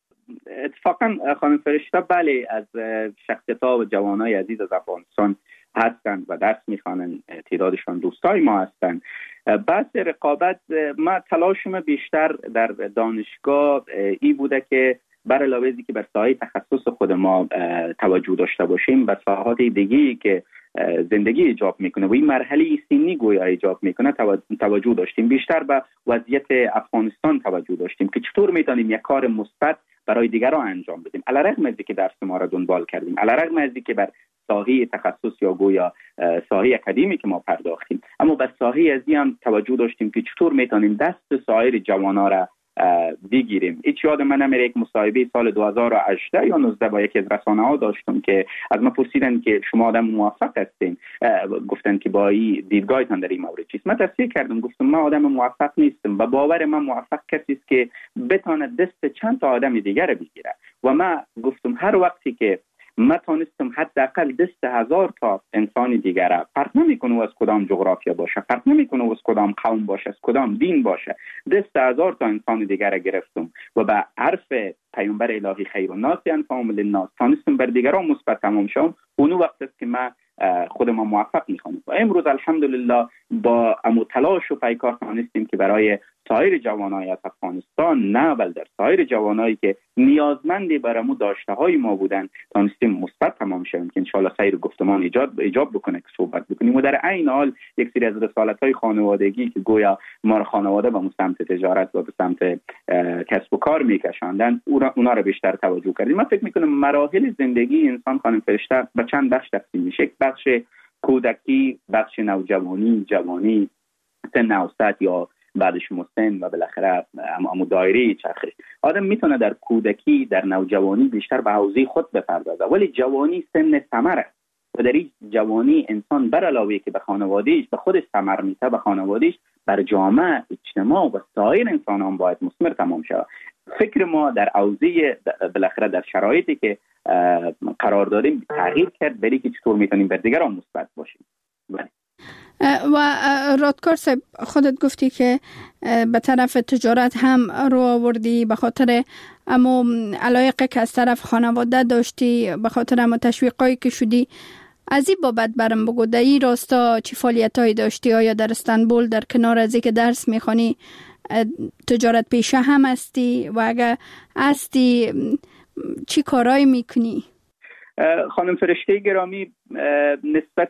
S5: اتفاقا خانم فرشته بله، از شخصیت‌ها و جوانای عزیز از افغانستان هستند و درس میخوانند، تعدادشان دوستای ما هستند. بحث رقابت، ما تلاشم بیشتر در دانشگاه ای بوده که بر علاوه از اینکه بر ساحه تخصص خود ما توجه داشته باشیم به ساحات دیگه‌ای که زندگی ایجاب میکنه و این مرحله سنی گویا ایجاب میکنه توجه داشتیم. بیشتر به وضعیت افغانستان توجه داشتیم که چطور میتونیم یک کار مثبت برای دیگران انجام بدیم، علیرغم از اینکه درس ما را دنبال کردیم، علیرغم از اینکه بر ساحه تخصص یا گویا ساحه اکادمی که ما پرداختیم، اما به ساحه از این هم توجه داشتیم که چطور میتونیم دست سایر جوانان را بگیریم. هیچ یاد من نمیره یک مصاحبه سال دو هزار و هجده یا نوزده با یکی از رسانه‌ها داشتم که از من پرسیدن که شما آدم موفق هستین، گفتن که با این دیدگاهتان در این مورد چیست؟ من تصدیق کردم، گفتم من آدم موفق نیستم و باور من موفق کسی است که بتونه دست چند تا آدم دیگر بگیره و من گفتم هر وقتی که من تونستم حداقل دست هزار تا انسان دیگر، فرق نمیکنه از کدام جغرافیا باشه، فرق نمیکنه از کدام قوم باشه، از کدام دین باشه، دست هزار تا انسان دیگر گرفتم و به حرف پیامبر الهی خیر الناس انفعهم للناس تونستم بر دیگران مثبت تمام شم. اون وقت است که من خود ما موفق میخوانم و امروز الحمدلله با امو تلاش و پیکار تونستیم که برای سایر جوانای از افغانستان، نه بل در سایر جوانایی که نیازمندی برامو داشته های ما بودن تونستیم مثبت تمام شویم که انشالله سیر گفتمان ایجاد ایجاب بکنه که صحبت بکنیم و در عین حال یک سری از رسالت های خانوادگی که گویا ما خانواده به سمت تجارت و به سمت کسب و کار میکشاندن اونا رو بیشتر توجه کردیم. من فکر میکنم مراحل زندگی انسان خانم فرشته به چند بخش تقسیم میشه. بخش کودکی، بخش نوجوانی، جوانی، سن اوسط یا بعدش مسن و بالاخره اما دایره چرخش. آدم میتونه در کودکی، در نوجوانی بیشتر به حوزه خود بپردازه، ولی جوانی سن ثمره و در این جوانی انسان بر علاوه که به خانوادهش به خودش ثمر میده، به خانوادهش، بر جامعه، اجتماع و سایر انسانان باید مثمر تمام شود. فکر ما در اوضاع بالاخره در شرایطی که قرار داریم تغییر کرد، برای که چطور میتونیم بر دیگران مثبت باشیم. بله.
S4: و رادکار صاحب، خودت گفتی که به طرف تجارت هم رو آوردی به خاطر اما علایقه که از طرف خانواده داشتی، به خاطر اما تشویقایی که شدی. از این بابت برم بگو، در این راستا چی فعالیت هایی داشتی؟ آیا در استانبول در کنار از که درس میخوانی تجارت پیشه هم هستی و اگر هستی چی کارایی میکنی؟
S5: خانم فرشته گرامی، نسبت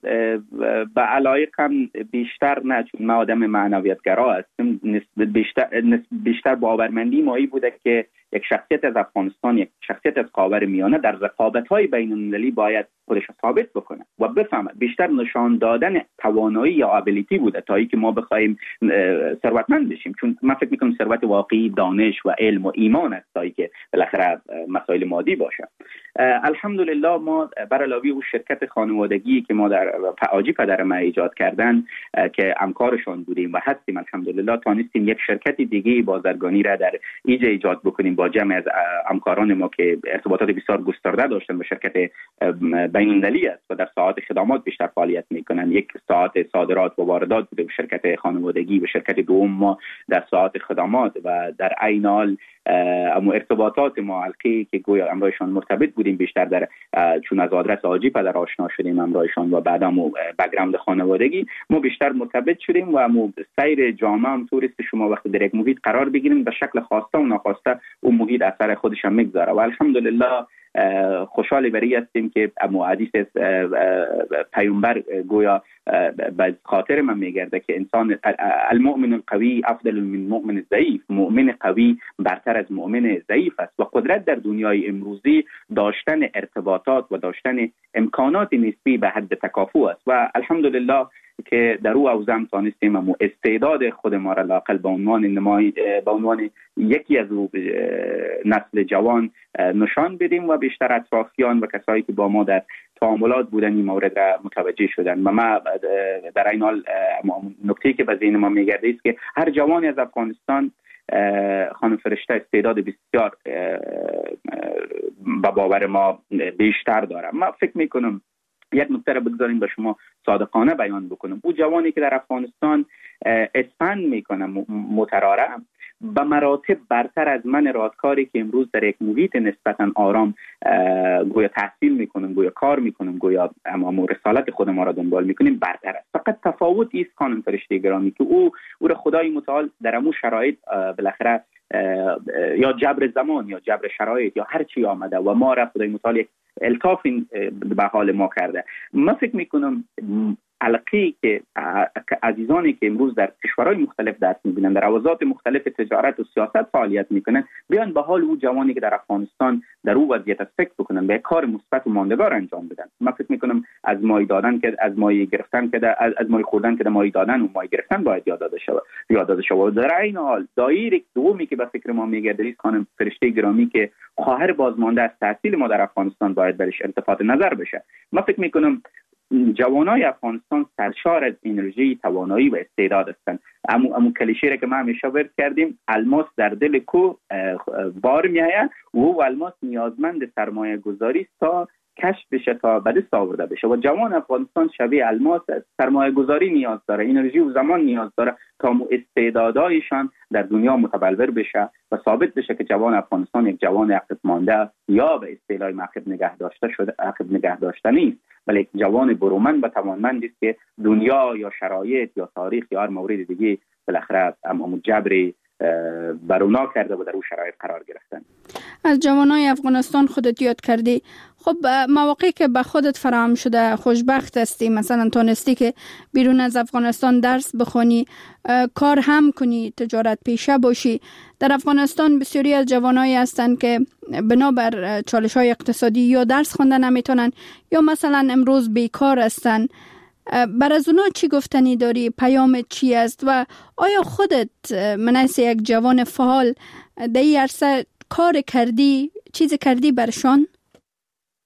S5: به علایقم بیشتر نه، چون من آدم معنویتگرا هستم، بیشتر بیشتر باورمندی مایی بوده که یک شخصیت از افغانستان، یک شخصیت از خاورمیانه در رقابت‌های بین‌المللی باید خودش رو ثابت بکنه و بفهمه. بیشتر نشان دادن توانایی یا ابیلیتی بوده تا اینکه ما بخوایم ثروتمند بشیم، چون من فکر می‌کنم ثروت واقعی دانش و علم و ایمان است تا اینکه بالاخره مسائل مادی باشه. الحمدلله ما بر علاوه اون شرکت خانوادگی که ما در آجی پدر ما ایجاد کردن که همکارشون بودیم و هستیم، الحمدلله تانستیم یک شرکت دیگه بازرگانی را در ایجا ایجاد بکنیم با جمع از همکاران ما که ارتباطات بسیار گسترده داشتن با شرکت بین‌المللی است و در ساعات خدمات بیشتر فعالیت میکنن. یک ساعت صادرات و واردات بوده به شرکت خانوادگی و شرکت دوم ما در ساعت خدمات و در عین حال اما ارتباطات ما حلقه‌ای که گویا امرایشان مرتبط بودیم بیشتر در چون از آدرس آجی پدر آشنا شدیم امرایشان و بعدا مو بک‌گراند خانوادگی ما بیشتر مرتبط شدیم و مو سیر جامعه هم توریست شما وقتی در یک محیط قرار بگیریم به شکل خواسته و ناخواسته اون محیط اثر خودش هم میگذاره و الحمدلله خوشحال بری هستیم که امو حدیث پیامبر گویا به خاطر من میگرده که انسان المؤمن القوی افضل من المؤمن الضعیف، مؤمن قوی برتر از مؤمن ضعیف است و قدرت در دنیای امروزی داشتن ارتباطات و داشتن امکانات نسبی به حد تکافؤ است و الحمدلله که در او اوزم تانستیم امو استعداد خود ما را لاقل به عنوان نمای به عنوان یکی از نسل جوان نشان بدیم و بیشتر اطرافیان و کسایی که با ما در تعاملات بودن این مورد را متوجه شدن. و ما در این حال نکته‌ای که به ذهن ما میگرده است که هر جوانی از افغانستان خانم فرشته استعداد بسیار به باور ما بیشتر داره. ما فکر میکنم یک نکته را بگذاریم به شما صادقانه بیان بکنم. او جوانی که در افغانستان اسپند میکنه متراره به مراتب برتر از من رادکاری که امروز در یک محیط نسبتا آرام گویا تحصیل میکنم، گویا کار میکنم، گویا اما رسالت خود ما را دنبال میکنیم برتر است. فقط تفاوت است خانم فرشته گرامی که او او را خدای متعال در امو شرایط بالاخره یا جبر زمان یا جبر شرایط یا هر چی آمده و ما را خدای متعال یک الطاف به حال ما کرده. من فکر میکنم حلقه‌ای که عزیزانی که امروز در کشورهای مختلف درس می‌بینن، در حوزات مختلف تجارت و سیاست فعالیت میکنن، بیان به حال او جوانی که در افغانستان در او وضعیت فکر بکنن، به کار مثبت و ماندگار انجام بدن. من فکر میکنم از مایه دادن که از مایه گرفتن که از, از مایه خوردن که مایه دادن و مایه گرفتن باید یاد داده شود یاد داده شود. در این حال دایره دومی که به فکر ما میگرده است خانم فرشته گرامی که خواهر بازمانده از تحصیل ما در افغانستان باید برش التفات نظر بشه. من فکر میکنم جوانای افغانستان سرشار از انرژی، توانایی و استعداد هستند. امو امو کلیشه را که ما همیشه ورد کردیم، الماس در دل کو بار میآید و او الماس نیازمند سرمایه گذاری است تا کشف بشه، تا به دست آورده بشه و جوان افغانستان شبیه الماس است. سرمایه گذاری نیاز داره، انرژی و زمان نیاز داره تا استعدادایشان در دنیا متبلور بشه و ثابت بشه که جوان افغانستان یک جوان عقب مانده یا به اصطلاح عقب نگه داشته شده عقب نگه داشته نیست، بلکه جوان برومند و توانمند است که دنیا یا شرایط یا تاریخ یا هر مورد دیگه بالاخره امام جبری برونا کرده و در اون شرایط قرار گرفتن.
S4: از جوانای افغانستان خودت یاد کردی. خب مواقعی که به خودت فراهم شده خوشبخت هستی، مثلا تونستی که بیرون از افغانستان درس بخونی، کار هم کنی، تجارت پیشه باشی. در افغانستان بسیاری از جوانایی هستند که بنابر چالش‌های اقتصادی یا درس خوندن نمیتونن یا مثلا امروز بیکار هستند. بر از اونا چی گفتنی داری؟ پیام چی است؟ و آیا خودت منیس یک جوان فعال در این عرصه کار کردی، چیز کردی برشان؟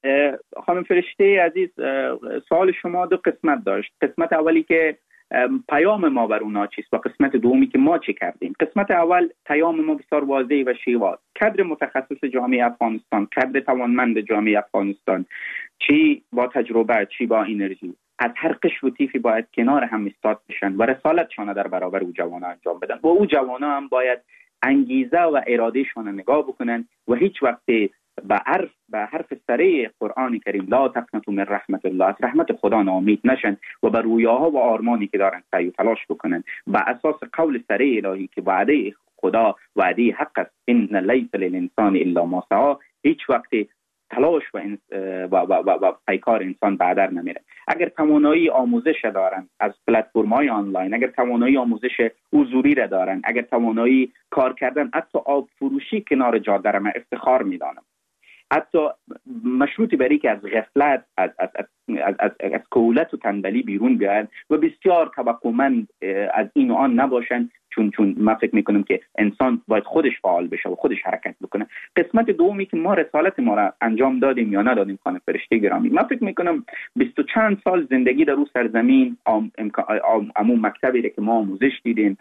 S5: خانم فرشته عزیز، سوال شما دو قسمت داشت. قسمت اولی که پیام ما بر اونا چیست و قسمت دومی که ما چی کردیم. قسمت اول پیام ما بسیار واضح و شیواز. کادر متخصص جامعه افغانستان، کادر توانمند جامعه افغانستان، چی با تجربه چی با انرژی، از هر قشر و طیفی باید کنار هم ایستاد بشن و رسالتشان در برابر او جوانا انجام بدن و او جوانا هم باید انگیزه و ارادهشان نگاه بکنن و هیچ وقت به حرف به حرف سره قرآن کریم لا تقنطوا من رحمت الله، از رحمت خدا ناامید نشن و بر رویاها و آرمانی که دارن سعی و تلاش بکنن بر اساس قول سره الهی که وعده خدا وعده حق است، ان لیس للانسان الا ما سعی. هیچ وقت تلاش و و و و, و پیکار انسان بعدر نمیره. اگر توانایی آموزش دارن از پلتفرم‌های آنلاین، اگر توانایی آموزش حضوری را دارن، اگر توانایی کار کردن حتی آب فروشی کنار جاده را من افتخار میدانم. حتی مشروطی برای که از غفلت از از از از, از, از کولت و تنبلی بیرون بیاین و بسیار توقعمند از این و آن نباشن، چون چون ما فکر میکنم که انسان باید خودش فعال بشه و خودش حرکت بکنه. قسمت دومی که ما رسالت ما را انجام دادیم یا ندادیم خانم فرشته گرامی، ما فکر میکنم بیست و چند سال زندگی در رو سرزمین، عموم مکتبی را که ما آموزش دیدیم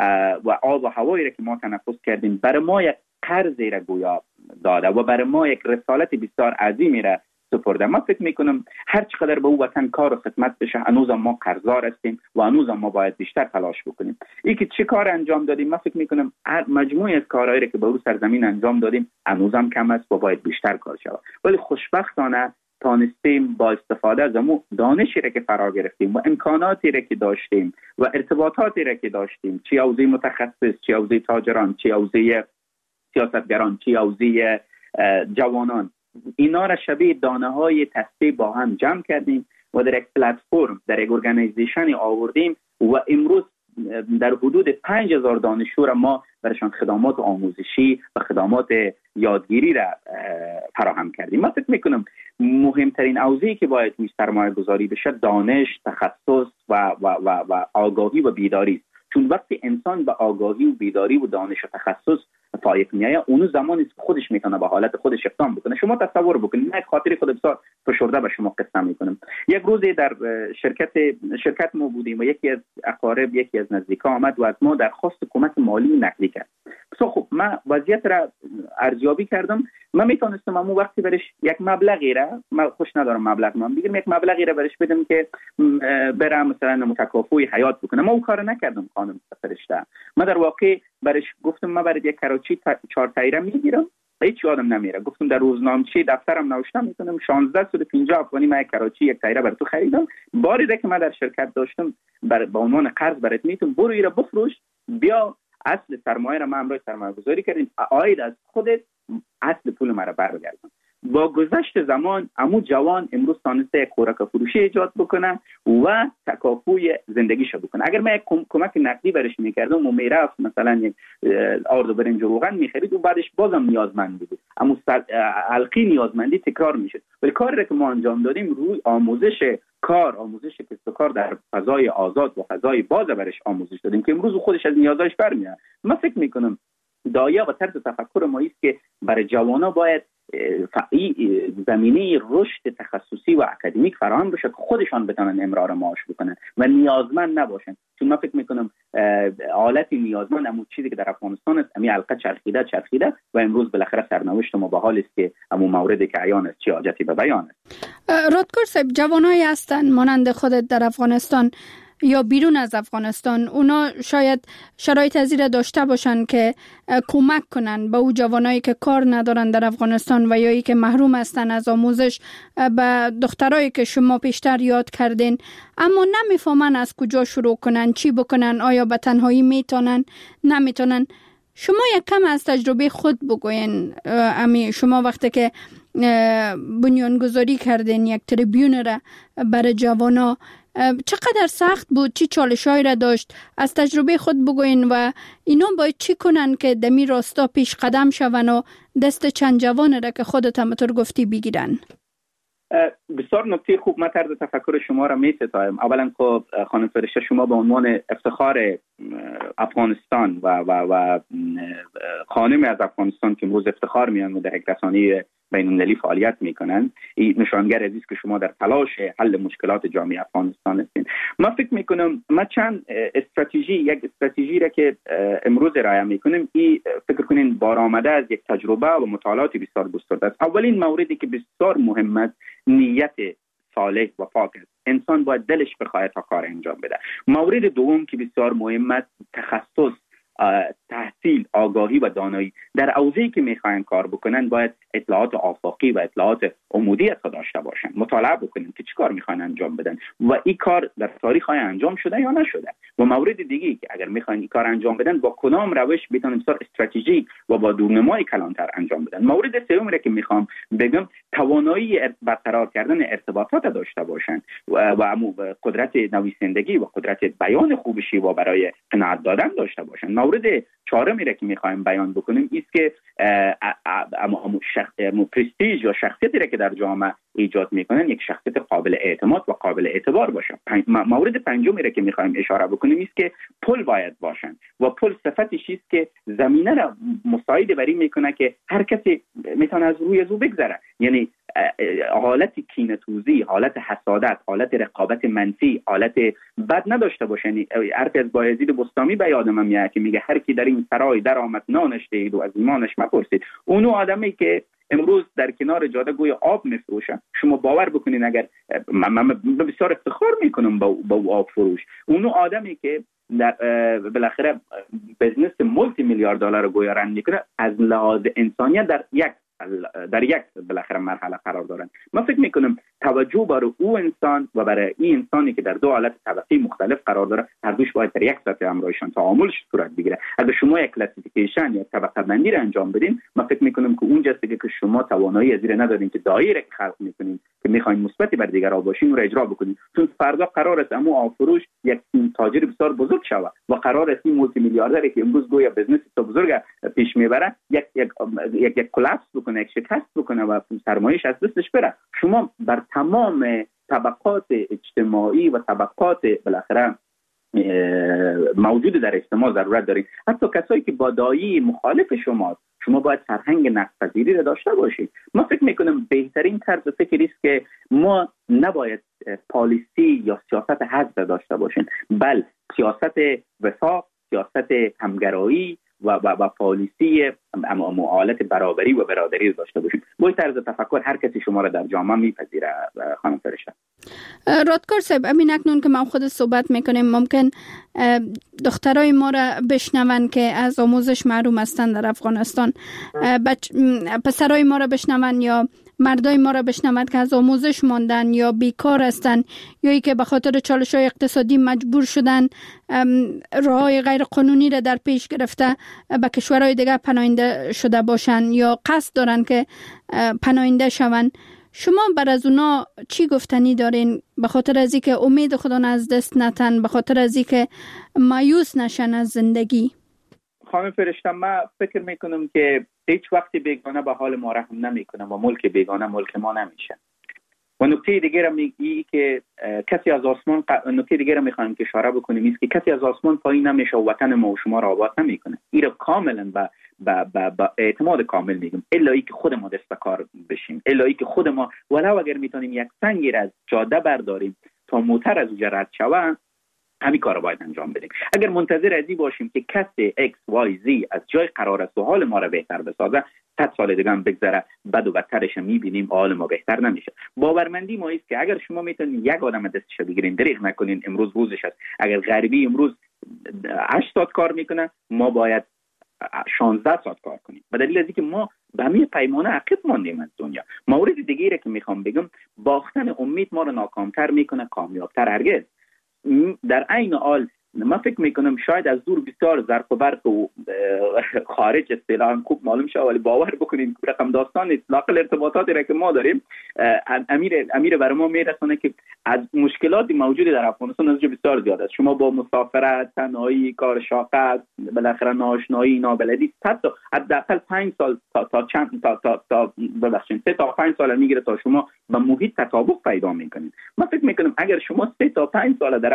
S5: و آب و هوایی را که ما تنفس کردیم برای ما یک قرضی را گویا داده و برای ما یک رسالت بسیار عظیمی را سپرده. ما فکر میکنم هر چقدر به او وطن کار و خدمت بشه هنوز ما قرضدار هستیم و هنوز ما باید بیشتر تلاش بکنیم. این که چه کار انجام دادیم، ما فکر میکنم مجموعه از کارهایی را که به او سرزمین انجام دادیم هنوز هم کم است و باید بیشتر کار شود. ولی خوشبختانه تانستیم با استفاده از امو دانشی را که فرا گرفتیم و امکاناتی را که داشتیم و ارتباطاتی را که داشتیم، چه حوزه متخصص، چه حوزه تاجران، چه حوزه سیاستگران، چه حوزه جوانان، اینا را شبیه دانه های تسبیح با هم جمع کردیم و در یک پلتفرم، در یک ارگانیزیشن آوردیم و امروز در حدود پنج هزار دانشجو را ما برشان خدمات آموزشی و خدمات یادگیری را فراهم کردیم. من فکر میکنم مهمترین حوزه‌ای که باید روی سرمایه گذاری بشه دانش، تخصص و, و, و, و آگاهی و بیداری است. چون وقتی انسان به آگاهی و بیداری و دانش و تخصص فائق میایه، اون زمانی که خودش میتونه به حالت خودش اقدام بکنه. شما تصور بکنید، من خاطری خود بسیار فشرده به شما قصه میکنم. یک روزی در شرکت شرکت ما بودیم و یکی از اقارب، یکی از نزدیکا آمد و از ما درخواست کمک مالی نقدی کرد. بسیار خب، من وضعیت را ارزیابی کردم. من میتونستم اون وقتی برش یک مبلغی را، من خوش ندارم مبلغ من بگیرم، یک مبلغی را برش بدم که برم مثلا متکافئ حیات بکنم. ما اون کارو نکردم خانم فرشته. من در واقع برش گفتم من برای یک کراچی چهار تایره میگیرم، هیچ یادم نمیره. گفتم در روزنامه‌چه دفترم نوشتم میکنم شانزده صد و پنجاه افغانی من یک کراچی یک تایره برای تو خریدم. باری ده که من در شرکت داشتم بر با عنوان قرض برات میتونم، برو ایره بفروش، بیا اصل سرمایه را من امروز سرمایه گذاری کردیم، عاید از خودت اصل پول مرا برگردون. با گذشت زمان عمو جوان امروز تانسته یک خوراک فروشی ایجاد بکنه و تکافوی زندگیشو بکنه. اگر من یک کمک نقدی برش میکردم و میرفت مثلا یک آرد و برنج و روغن میخرید و بعدش بازم نیازمند بود، اما حلقی نیازمندی تکرار میشد. ولی کاری که ما انجام دادیم روی آموزش کار، آموزش کسب و کار در فضای آزاد و فضای باز برش آموزش دادیم که امروز خودش از نیازش برمیاد. من فکر میکنم دایه و طرز تفکر ما است که برای جوانا باید زمینه رشد تخصصی و اکادمیک فراهم بشه که خودشان بتونن امرار معاش بکنن و نیازمند نباشن. چون من فکر میکنم حالت نیازمند همون چیزی که در افغانستان است، همین حلقه چرخیده چرخیده و امروز بالاخره سرنوشت ما به حال است که همون موردی که عیان است چه حاجتی به بیان است.
S4: رادکور صاحب، جوانایی هستن مانند خودت در افغانستان یا بیرون از افغانستان، اونا شاید شرایط از این داشته باشن که کمک کنن به او جوانایی که کار ندارن در افغانستان و یا ای که محروم هستن از آموزش، به دخترایی که شما پیشتر یاد کردین اما نمیفهمن از کجا شروع کنن، چی بکنن، آیا به تنهایی میتونن نمیتونن. شما یک کم از تجربه خود بگوین. امی شما وقتی که بنیانگذاری کردین یک تریبیون را برای جوانا، چقدر سخت بود؟ چی چالش‌هایی را داشت؟ از تجربه خود بگوین و اینا باید چی کنن که دمی راستا پیش قدم شون و دست چند جوان را که خودت هم طور گفتی بگیرن؟
S5: بسیار نکته خوب. من طرز تفکر شما را می‌ستایم. اولا خب خانم فرشته، شما به عنوان افتخار افغانستان و و و خانم از افغانستان که امروز افتخار میان و در یک رسانه بین‌المللی فعالیت میکنن، این نشانگر از است که شما در تلاش حل مشکلات جامعه افغانستان هستین. من فکر میکنم ما چند استراتژی یک استراتژی را که امروز رعایت میکنیم، این فکر کنین بارآمده از یک تجربه و مطالعات بسیار گسترده است. اولین موردی که بسیار مهم است نیت صالح و پاک است. انسان باید دلش بخواهد تا کار انجام بده. مورد دوم که بسیار مهم است تخصص، تحصیل، آگاهی و دانایی. در حوزه‌ای که میخواین کار بکنن باید اطلاعات آفاقی و اطلاعات عمودی از داشته باشن، مطالعه بکنن که چی کار میخواین انجام بدن و این کار در تاریخ های انجام شده یا نشده. و مورد دیگه که اگر میخواین این کار انجام بدن با کدام روش بتونن بسیار استراتژیک و با دورنمای کلانتر انجام بدن. مورد سوم را که میخوام بگم توانایی برقرار کردن ارتباطات داشته باشن و, و قدرت نویسندگی و قدرت بیان خوب شیوا برای قناعت دادن داشته باشن. مورد چهارمی را که میخوایم بیان بکنیم است که اما شخص پرستیژ یا شخصیتی را که در جامعه ایجاد میکنن یک شخصیت قابل اعتماد و قابل اعتبار باشه. مورد پنجمی را که میخوایم اشاره بکنیم است که پل باید باشن و پل صفتش است که زمینه را مساعد بری میکنه که هر کسی میتونه از روی او بگذره. یعنی حالت کینه‌توزی، حالت حسادت، حالت رقابت منفی، حالت بد نداشته باشن. حرف از بایزید بستامی به یادم میاد که میگه هر کی در این سرای در آمد نانش دهید و از ایمانش مپرسید. اونو آدمی که امروز در کنار جاده گوی آب میفروشن، شما باور بکنین اگر من بسیار افتخار میکنم با با آب فروش، اونو آدمی که در بالاخره بزنس مولتی میلیارد دلار گویا رن میکنه، از لحاظ انسانیت در یک در یک بالاخره مرحله قرار دارن. من فکر میکنم توجه برای او انسان و برای این انسانی که در دو حالت طبقی مختلف قرار داره، هر دوش باید در یک سطح همراهشان تعاملش صورت بگیره. اگر شما یک کلاسیفیکیشن یا طبقه بندی را انجام بدین، من فکر میکنم که اونجاست که شما توانایی از این ندارین که دایره خلق میکنین که میخواین مثبتی بر دیگران باشین و را اجرا بکنین. چون فردا قرار است امو آفروش یک تاجر بسیار بزرگ شود و قرار است این مولتی میلیاردری که امروز گویا بزنس تو بزرگ پیش میبره یک یک یک, یک کلاپس بکنه، یک شکست بکنه و سرمایه‌اش از دستش بره. شما بر تمام طبقات اجتماعی و طبقات بالاخره موجود در اجتماع ضرورت دارید. حتی کسایی که با دایی مخالف شماست، شما باید فرهنگ نقدپذیری را داشته باشید. من فکر میکنم بهترین طرز فکری است که ما نباید پالیسی یا سیاست حزب داشته باشیم، بل سیاست وفاق، سیاست همگرایی و و, و پالیسی معالجه برابری و برادری داشته باشیم. با این طرز تفکر هر کسی شما را در جامعه میپذیره. خانم فرشته
S4: رادکار صاحب، امین اکنون که ما خود صحبت میکنیم ممکن دخترای ما را بشنون که از آموزش محروم هستند در افغانستان، بچ... پسرای ما را بشنون یا مردای ما را بشنوند که از آموزش ماندن یا بیکار هستند یا ای که به خاطر چالش‌های اقتصادی مجبور شدن راه‌های غیر قانونی را در پیش گرفته به کشورهای دیگر پناهنده شده باشند یا قصد دارن که پناهنده شوند. شما بر از اونا چی گفتنی دارین به خاطر از اینکه امید خودان از دست نتن، به خاطر از اینکه مایوس نشن از زندگی؟
S5: خانم فرشته، من فکر میکنم که هیچ وقتی بیگانه به حال ما رحم نمیکنه و ملک بیگانه ملک ما نمیشه. و نکته دیگه را میگی که کسی از آسمان ق... نکته دیگه را میخوایم که اشاره بکنیم است که کسی از آسمان پایین نمیشه و وطن ما و شما را آباد نمیکنه. این را کاملا با با با, با اعتماد کامل میگم، الا ای که خود ما دست به کار بشیم، الا ای که خود ما ولو اگر میتونیم یک سنگی را از جاده برداریم تا موتر از اونجا رد شود، همین کار رو باید انجام بدیم. اگر منتظر ازی باشیم که کسی ایکس وای زی از جای قرار است و حال ما را بهتر بسازه، صد سال دیگه هم بگذره بد و بدترش میبینیم، حال ما بهتر نمیشه. باورمندی ما است که اگر شما میتونید یک آدم دستش بگیرین، دریغ نکنین، امروز روزش است. اگر غریبی امروز هشت ساعت کار میکنه، ما باید شانزده ساعت کار کنیم. به دلیل از اینکه ما به همین پیمانه عقب ماندیم از دنیا. مورد دیگه ای که میخوام بگم، باختن امید ما رو ناکامتر میکنه، کامیابتر هرگز. در عین حال من فکر میکنم شاید از دور بسیار زرق و برق و خارج اصطلاحاً خوب معلوم شه، ولی باور بکنید رقم داستان اطلاق ارتباطاتی را که ما داریم امیر امیر برای ما میرسونه که از مشکلاتی موجود در افغانستان از بسیار زیاد است. شما با مسافرت، تنهایی، کار شاق، بالاخره ناآشنایی، نابلدی، حتی حداقل پنج سال تا تا چند تا تا تا ببخشید سه تا پنج سال میگیره تا شما با محیط تطابق پیدا میکنید. من فکر میکنم اگر شما سه تا پنج سال در همون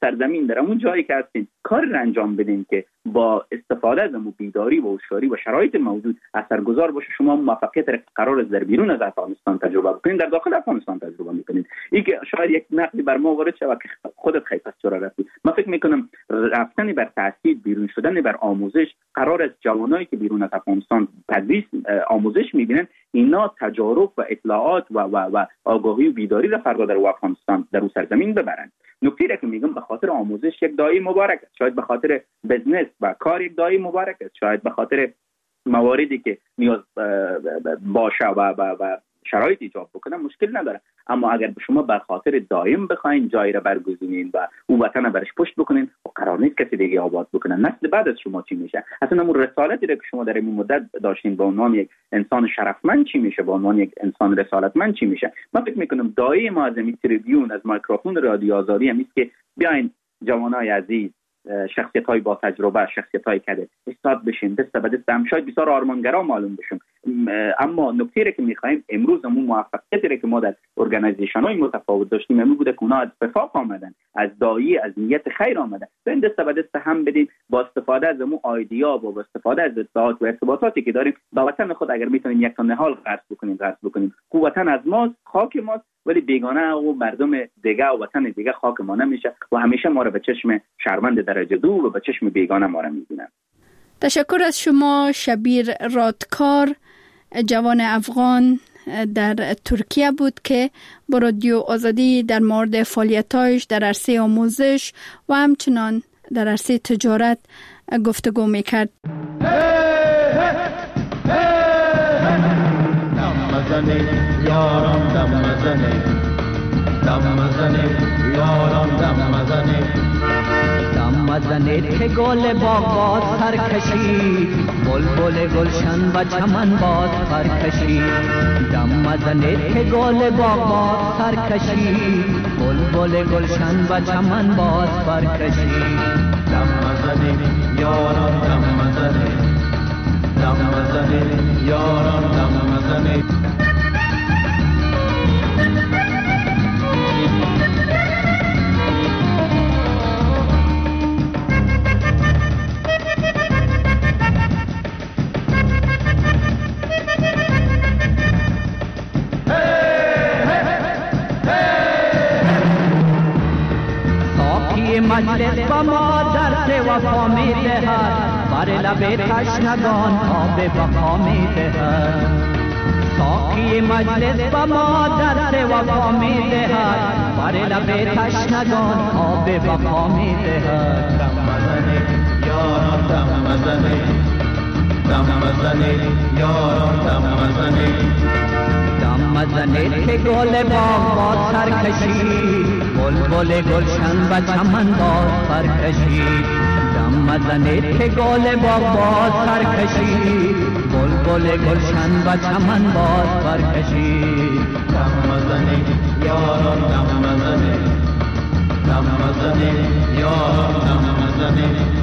S5: سرزمین در اون جایی که هستین کار را انجام بدین که با استفاده از اون بیداری و هوشیاری و شرایط موجود اثرگذار باشه. شما موفقیت را قرار است در بیرون از افغانستان تجربه بکنید، در داخل افغانستان تجربه میکنید. این که شاید یک نقدی بر ما وارد شود که خودت خیلی پس چرا رفتی. من فکر میکنم رفتن بر تحصیل، بیرون شدن بر آموزش، قرار است جوانایی که بیرون از افغانستان تدریس آموزش میبینن اینا تجارب و اطلاعات و و و آگاهی و بیداری را فردا در افغانستان در اون سرزمین ببرند. نکته را که میگم به خاطر آموزش یک دایی مبارک است، شاید به خاطر بزنس و کار یک دایی مبارک است، شاید به خاطر مواردی که نیاز باشه و و و شرایط ایجاد بکنه مشکل نداره. اما اگر به شما به خاطر دائم بخواین جایی را برگزینین و او وطن برش پشت بکنین و قرار نیست کسی دیگه آباد بکنه، نسل بعد از شما چی میشه؟ اصلا اون رسالتی را که شما در این مدت داشتین به عنوان یک انسان شرفمند چی میشه؟ به عنوان یک انسان رسالتمند چی میشه؟ من فکر میکنم دایی ما از این تریبیون، از میکروفون رادیو آزادی هم است که بیاین جوانای عزیز، شخصیت‌های با تجربه، شخصیت‌های کده استاد بشین، دست به دست هم شاید بسیار آرمانگرا معلوم بشیم. اما نکته را که می‌خوایم امروز همون موفقیتی را که ما در ارگانایزیشن‌های متفاوت داشتیم همون بوده که اونا از وفاق آمدن، از دایی، از نیت خیر آمدن. این دست به دست هم بدیم با استفاده از همون ایدیا و با استفاده از اطلاعات و ارتباطاتی که داریم با وطن خود اگر میتونیم یک تا نهال قرض بکنیم قرض بکنیم. وطن از ماست، خاک ماست، ولی بیگانه و مردم دیگه و وطن دیگه خاک ما نمیشه و همیشه ما رو به چشم شرمنده درجه دو و به چشم بیگانه ما رو میبینن.
S4: تشکر از شما شبیر رادکار، جوان افغان در ترکیه بود که با رادیو آزادی در مورد فعالیت‌هایش در عرصه آموزش و همچنان در عرصه تجارت گفتگو میکرد.
S6: یاران دم مزنه دم مزنه یاران دم مزنه دم مزنه که گل باغ باد سرکشی بلبل گلشن و چمن باد سرکشی دم مزنه که گل باغ باد سرکشی بلبل گلشن و چمن باد سرکشی دم مزنه یاران دم مزنه دم مزنه یاران دم مزنه مجلس با ما درس وفا می دهد بر لب تشنگان آب بقا می دهد ساقی مجلس با ما درس وفا می دهد بر لب تشنگان آب بقا می دهد دم مزنه یاران دم مزنه دم مزنه یاران دم مزنه دم مزنه که گل باغ باد سرکشی بلبل گلشن و چمن باد سرکشی دم مزنه که گل باغ باد سرکشی بلبل گلشن و چمن باد سرکشی دم مزنه یاران دم مزنه دم مزنه یاران دم مزنه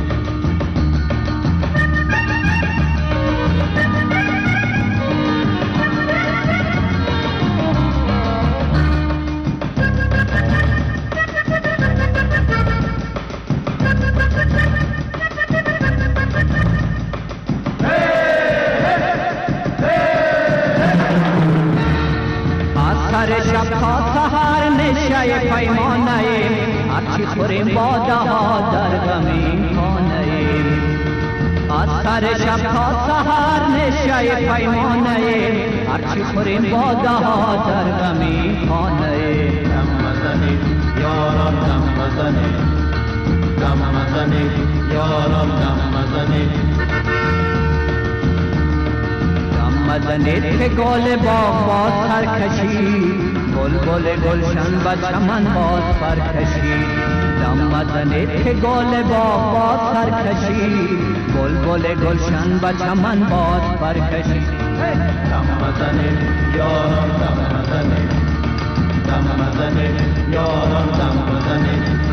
S6: شب تا سحر نشه پیمانه هرچی خوریم باده ها در غمین خانه از سر شب تا سحر نشه پیمانه هرچی خوریم باده ها در غمین خانه دم مزنه یاران دم مزنه دم مزنه یاران دم مزنه مزنه که گل باغ باد سرکشی بلبل گلشن و چمن باد سرکشی دم مزنه که گل باغ باد سرکشی بلبل گلشن و چمن باد سرکشی دم مزنه یاران دم مزنه دم مزنه یاران دم مزنه